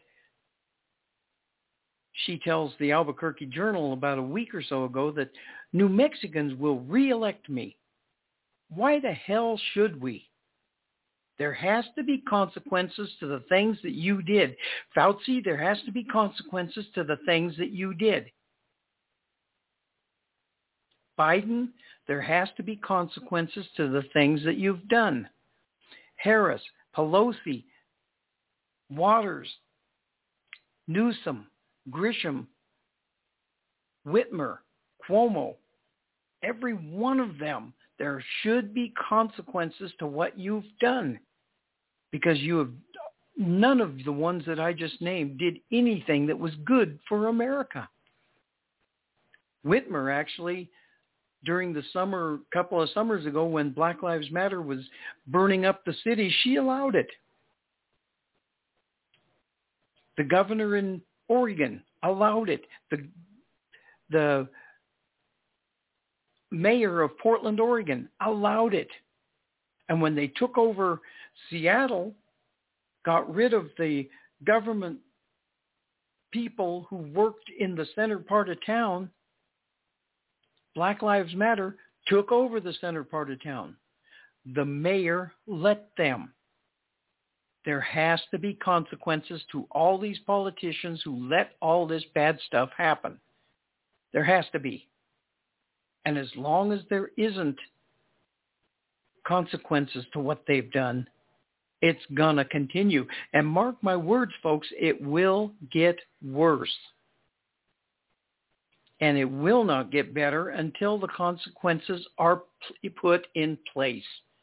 she tells the Albuquerque Journal about a week or so ago that New Mexicans will reelect me. Why the hell should we? There has to be consequences to the things that you did. Fauci, there has to be consequences to the things that you did. Biden, there has to be consequences to the things that you've done. Harris, Pelosi, Waters, Newsom, Grisham, Whitmer, Cuomo, every one of them, there should be consequences to what you've done. Because you have, none of the ones that I just named did anything that was good for America. Whitmer actually, during the summer, couple of summers ago when Black Lives Matter was burning up the city, she allowed it. The governor in Oregon allowed it. The, the mayor of Portland, Oregon allowed it. And when they took over Seattle, got rid of the government people who worked in the center part of town, Black Lives Matter took over the center part of town. The mayor let them. There has to be consequences to all these politicians who let all this bad stuff happen. There has to be. And as long as there isn't consequences to what they've done, It's going to continue. And mark my words, folks, it will get worse. And it will not get better until the consequences are put in place.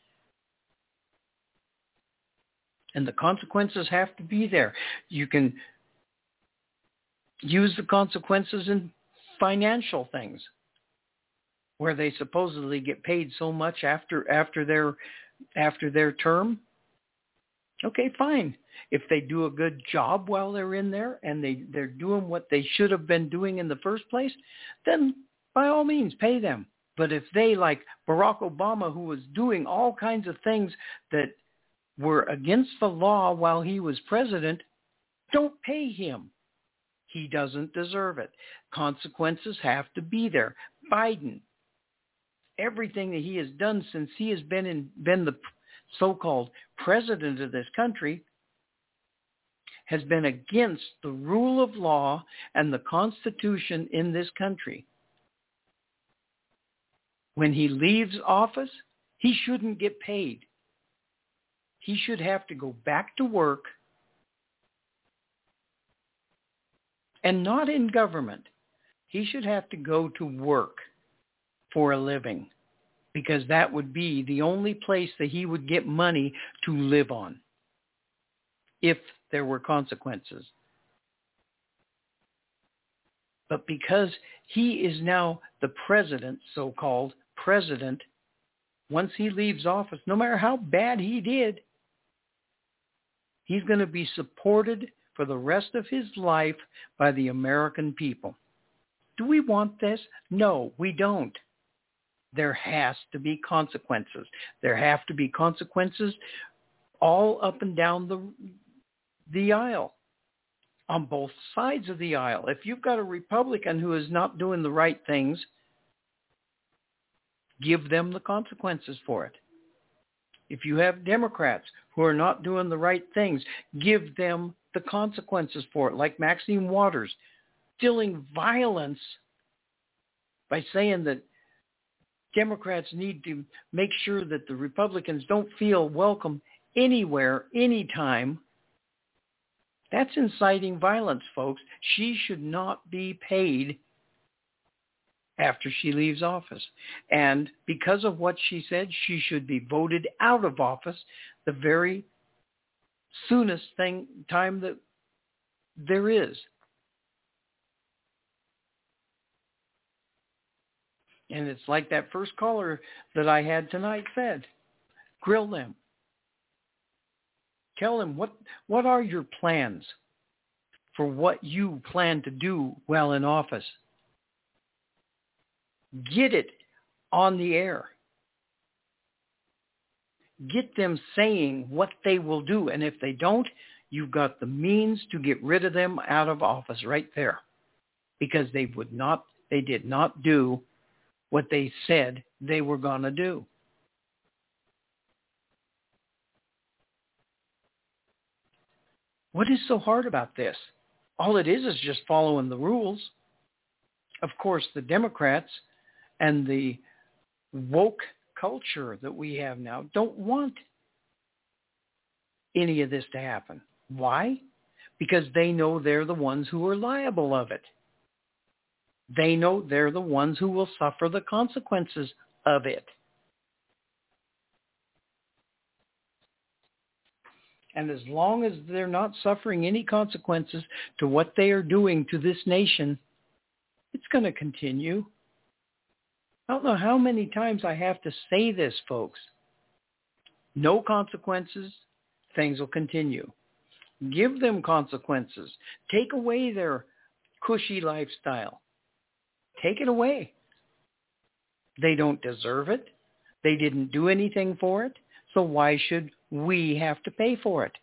And the consequences have to be there. You can use the consequences in financial things, where they supposedly get paid so much after after their after their term. Okay, fine. If they do a good job while they're in there and they, they're doing what they should have been doing in the first place, then by all means pay them. But if they, like Barack Obama, who was doing all kinds of things that were against the law while he was president, don't pay him. He doesn't deserve it. Consequences have to be there. Biden, everything that he has done since he has been in, been the so-called president of this country has been against the rule of law and the Constitution in this country. When he leaves office, he shouldn't get paid. He should have to go back to work, and not in government. He should have to go to work for a living, because that would be the only place that he would get money to live on if there were consequences. But because he is now the president, so-called president, once he leaves office, no matter how bad he did, he's going to be supported for the rest of his life by the American people. Do we want this? No, we don't. There has to be consequences. There have to be consequences all up and down the the aisle, on both sides of the aisle. If you've got a Republican who is not doing the right things, give them the consequences for it. If you have Democrats who are not doing the right things, give them the consequences for it, like Maxine Waters, stilling violence by saying that Democrats need to make sure that the Republicans don't feel welcome anywhere, anytime. That's inciting violence, folks. She should not be paid after she leaves office. And because of what she said, she should be voted out of office the very soonest thing time that there is. And it's like that first caller that I had tonight said. Grill them. Tell them, what, what are your plans for what you plan to do while in office? Get it on the air. Get them saying what they will do. And if they don't, you've got the means to get rid of them out of office right there. Because they would not, they did not do what they said they were going to do. What is so hard about this? All it is is just following the rules. Of course, the Democrats and the woke culture that we have now don't want any of this to happen. Why? Because they know they're the ones who are liable of it. They know they're the ones who will suffer the consequences of it. And as long as they're not suffering any consequences to what they are doing to this nation, it's going to continue. I don't know how many times I have to say this, folks. No consequences, things will continue. Give them consequences. Take away their cushy lifestyle. Take it away. They don't deserve it. They didn't do anything for it. So why should we have to pay for it?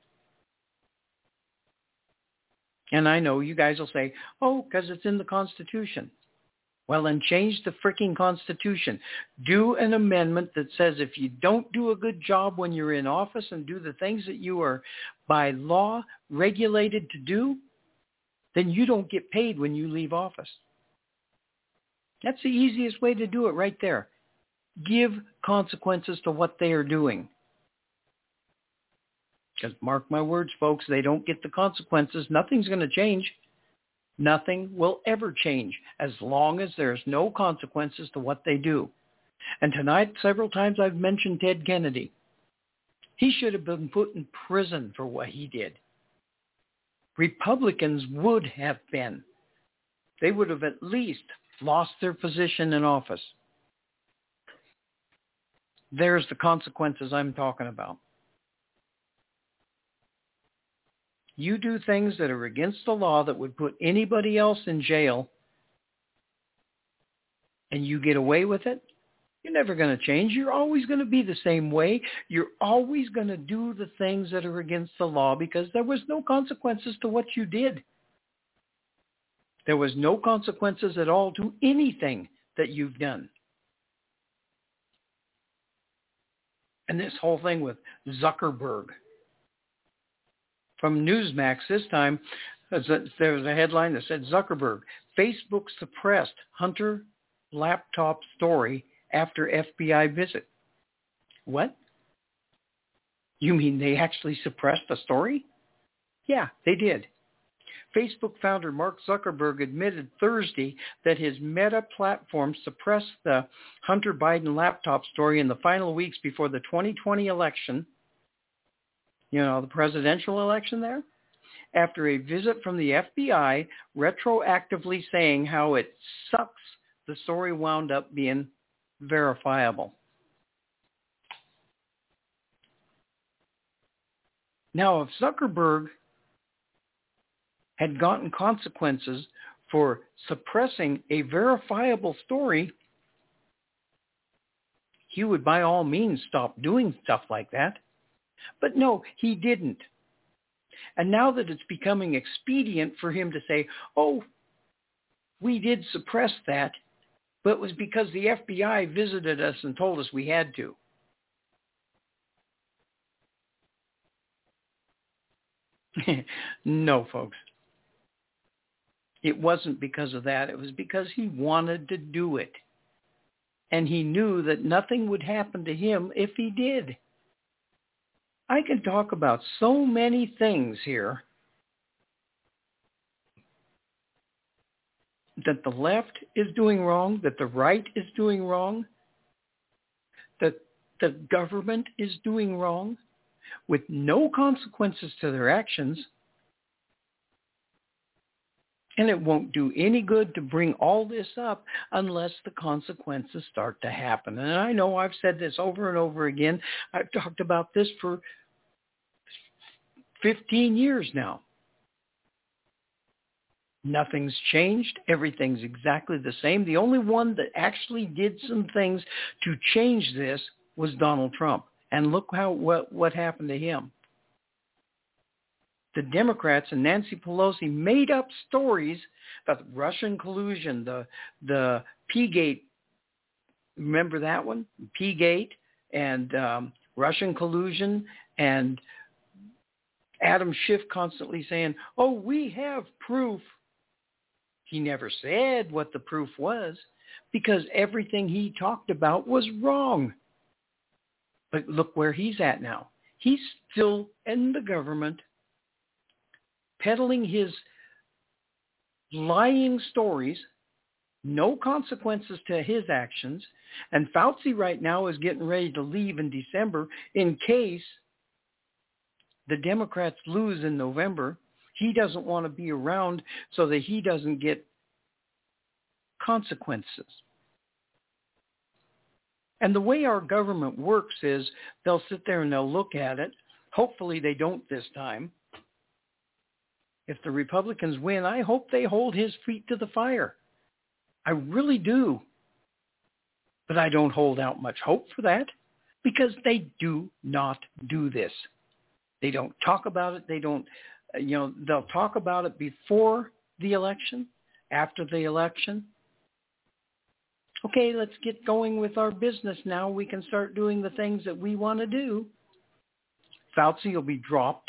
And I know you guys will say, oh, because it's in the Constitution. Well, then change the freaking Constitution. Do an amendment that says if you don't do a good job when you're in office and do the things that you are by law regulated to do, then you don't get paid when you leave office. That's the easiest way to do it right there. Give consequences to what they are doing. Just mark my words, folks, they don't get the consequences. Nothing's going to change. Nothing will ever change as long as there's no consequences to what they do. And tonight, several times I've mentioned Ted Kennedy. He should have been put in prison for what he did. Republicans would have been. They would have at least lost their position in office. There's the consequences I'm talking about. You do things that are against the law that would put anybody else in jail, and you get away with it, you're never going to change. You're always going to be the same way. You're always going to do the things that are against the law because there was no consequences to what you did. There was no consequences at all to anything that you've done. And this whole thing with Zuckerberg. From Newsmax this time, there was a headline that said, Zuckerberg, Facebook suppressed Hunter laptop story after F B I visit. What? You mean they actually suppressed the story? Yeah, they did. Facebook founder Mark Zuckerberg admitted Thursday that his Meta platform suppressed the Hunter Biden laptop story in the final weeks before the twenty twenty election. You know, the presidential election there, after a visit from the F B I retroactively saying how it sucks the story wound up being verifiable. Now, if Zuckerberg had gotten consequences for suppressing a verifiable story, he would by all means stop doing stuff like that. But no, he didn't. And now that it's becoming expedient for him to say, oh, we did suppress that, but it was because the F B I visited us and told us we had to. No, folks. It wasn't because of that. It was because he wanted to do it. And he knew that nothing would happen to him if he did. I can talk about so many things here that the left is doing wrong, that the right is doing wrong, that the government is doing wrong, with no consequences to their actions. And it won't do any good to bring all this up unless the consequences start to happen. And I know I've said this over and over again. I've talked about this for fifteen years now. Nothing's changed. Everything's exactly the same. The only one that actually did some things to change this was Donald Trump. And look how what, what happened to him. The Democrats and Nancy Pelosi made up stories about the Russian collusion, the the P-Gate. Remember that one? P-Gate and um, Russian collusion, and Adam Schiff constantly saying, oh, we have proof. He never said what the proof was because everything he talked about was wrong. But look where he's at now. He's still in the government, peddling his lying stories, no consequences to his actions, and Fauci right now is getting ready to leave in December in case the Democrats lose in November. He doesn't want to be around so that he doesn't get consequences. And the way our government works is they'll sit there and they'll look at it. Hopefully they don't this time. If the Republicans win, I hope they hold his feet to the fire. I really do. But I don't hold out much hope for that because they do not do this. They don't talk about it. They don't, you know, they'll talk about it before the election, after the election. Okay, let's get going with our business now. We can start doing the things that we want to do. Fauci will be dropped.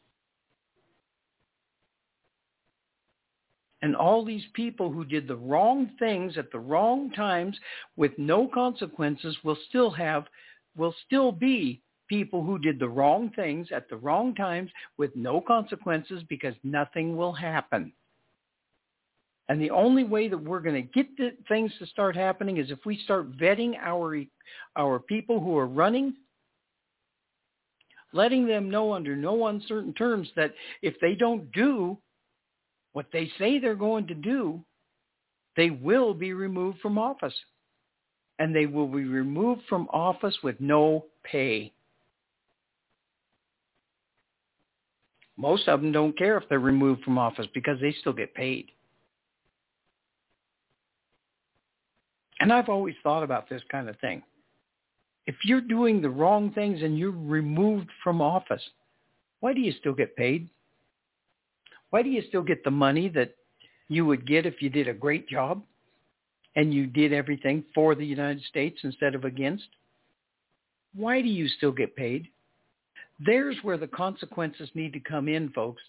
And all these people who did the wrong things at the wrong times with no consequences will still have, will still be people who did the wrong things at the wrong times with no consequences because nothing will happen. And the only way that we're going to get the things to start happening is if we start vetting our our people who are running, letting them know under no uncertain terms that if they don't do what they say they're going to do, they will be removed from office. And they will be removed from office with no pay. Most of them don't care if they're removed from office because they still get paid. And I've always thought about this kind of thing. If you're doing the wrong things and you're removed from office, why do you still get paid? Why do you still get the money that you would get if you did a great job and you did everything for the United States instead of against? Why do you still get paid? There's where the consequences need to come in, folks.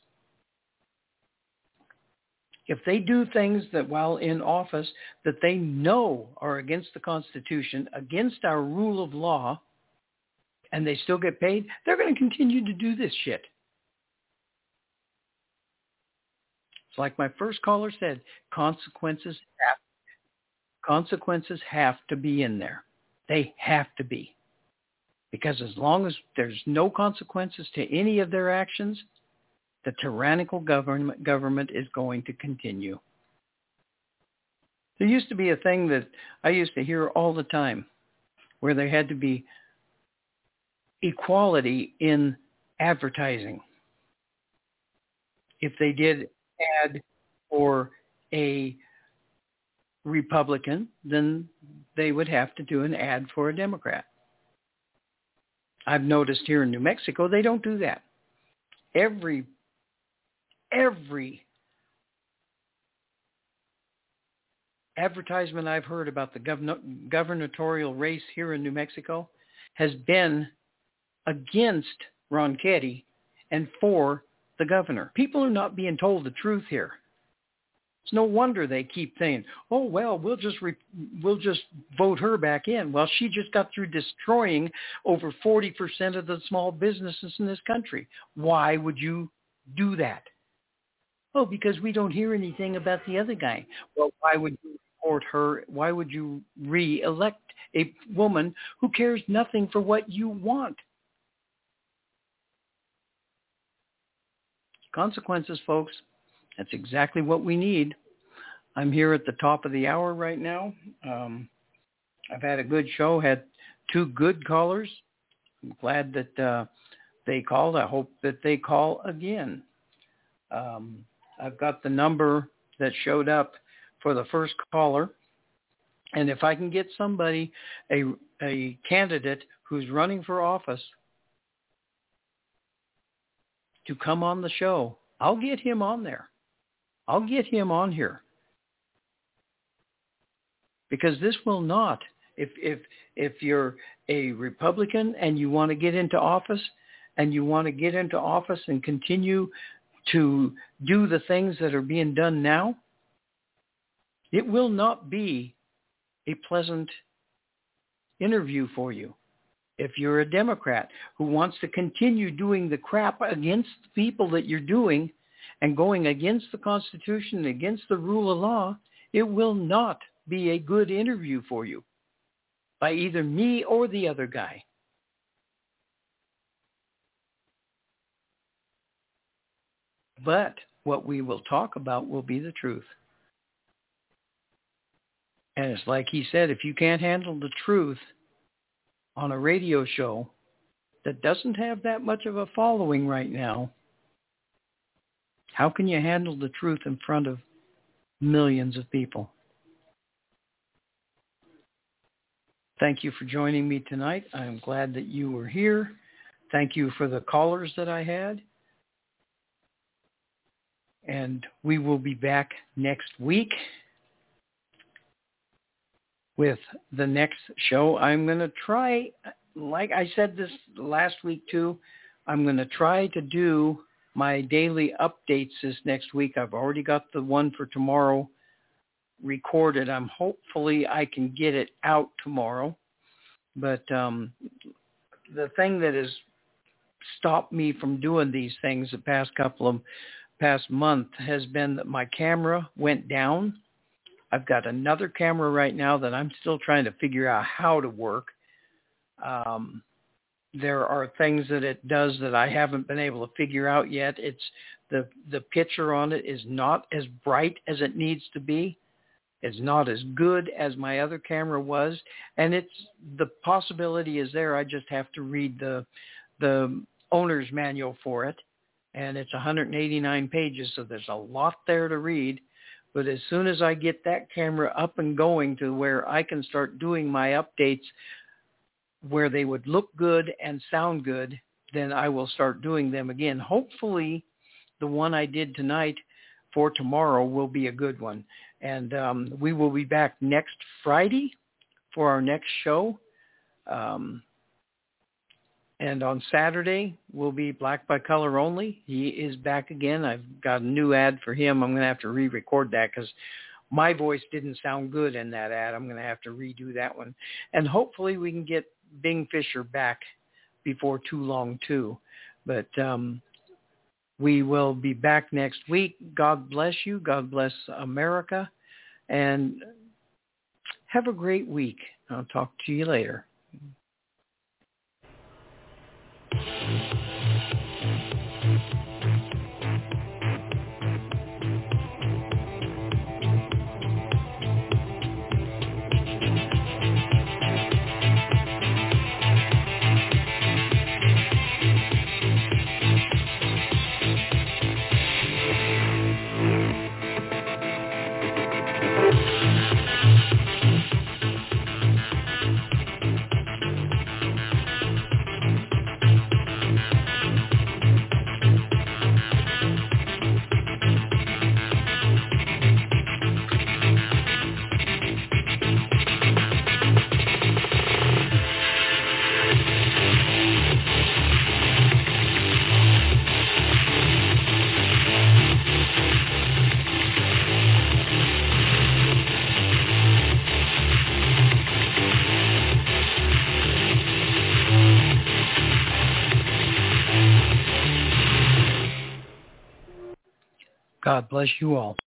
If they do things that while in office that they know are against the Constitution, against our rule of law, and they still get paid, they're going to continue to do this shit. It's like my first caller said, consequences have, consequences have to be in there. They have to be. Because as long as there's no consequences to any of their actions, the tyrannical government government is going to continue. There used to be a thing that I used to hear all the time where there had to be equality in advertising. If they did ad for a Republican, then they would have to do an ad for a Democrat. I've noticed here in New Mexico, they don't do that. Every Every advertisement I've heard about the govern- gubernatorial race here in New Mexico has been against Ron Keddy and for the governor. People are not being told the truth here. It's no wonder they keep saying, "Oh well, we'll just re- we'll just vote her back in." Well, she just got through destroying over forty percent of the small businesses in this country. Why would you do that? Oh, because we don't hear anything about the other guy. Well, why would you support her? Why would you re-elect a woman who cares nothing for what you want? Consequences, folks. That's exactly what we need. I'm here at the top of the hour right now. Um, I've had a good show, had two good callers. I'm glad that uh, they called. I hope that they call again. Um, I've got the number that showed up for the first caller. And if I can get somebody, a, a candidate who's running for office to come on the show, I'll get him on there. I'll get him on here. Because this will not, if if if you're a Republican and you want to get into office and you want to get into office and continue to do the things that are being done now, it will not be a pleasant interview for you. If you're a Democrat who wants to continue doing the crap against the people that you're doing and going against the Constitution and against the rule of law, it will not be a good interview for you by either me or the other guy. But what we will talk about will be the truth. And it's like he said, if you can't handle the truth on a radio show that doesn't have that much of a following right now, how can you handle the truth in front of millions of people? Thank you for joining me tonight. I'm glad that you were here. Thank you for the callers that I had. And we will be back next week with the next show. I'm going to try, like I said this last week too, I'm going to try to do my daily updates this next week. I've already got the one for tomorrow recorded. I'm hopefully I can get it out tomorrow. But um, the thing that has stopped me from doing these things the past couple of past month has been that my camera went down. I've got another camera right now that I'm still trying to figure out how to work. Um, there are things that it does that I haven't been able to figure out yet. It's the the picture on it is not as bright as it needs to be. It's not as good as my other camera was, and it's the possibility is there. I just have to read the the owner's manual for it, and it's one hundred eighty-nine pages, so there's a lot there to read. But as soon as I get that camera up and going to where I can start doing my updates where they would look good and sound good, then I will start doing them again. Hopefully the one I did tonight for tomorrow will be a good one. And um, we will be back next Friday for our next show. Um, and on Saturday will be Black by Color Only. He is back again. I've got a new ad for him. I'm going to have to re-record that because my voice didn't sound good in that ad. I'm going to have to redo that one. And hopefully we can get Bing Fisher back before too long too. But um, we will be back next week. God bless you. God bless America. And have a great week. I'll talk to you later. God bless you all.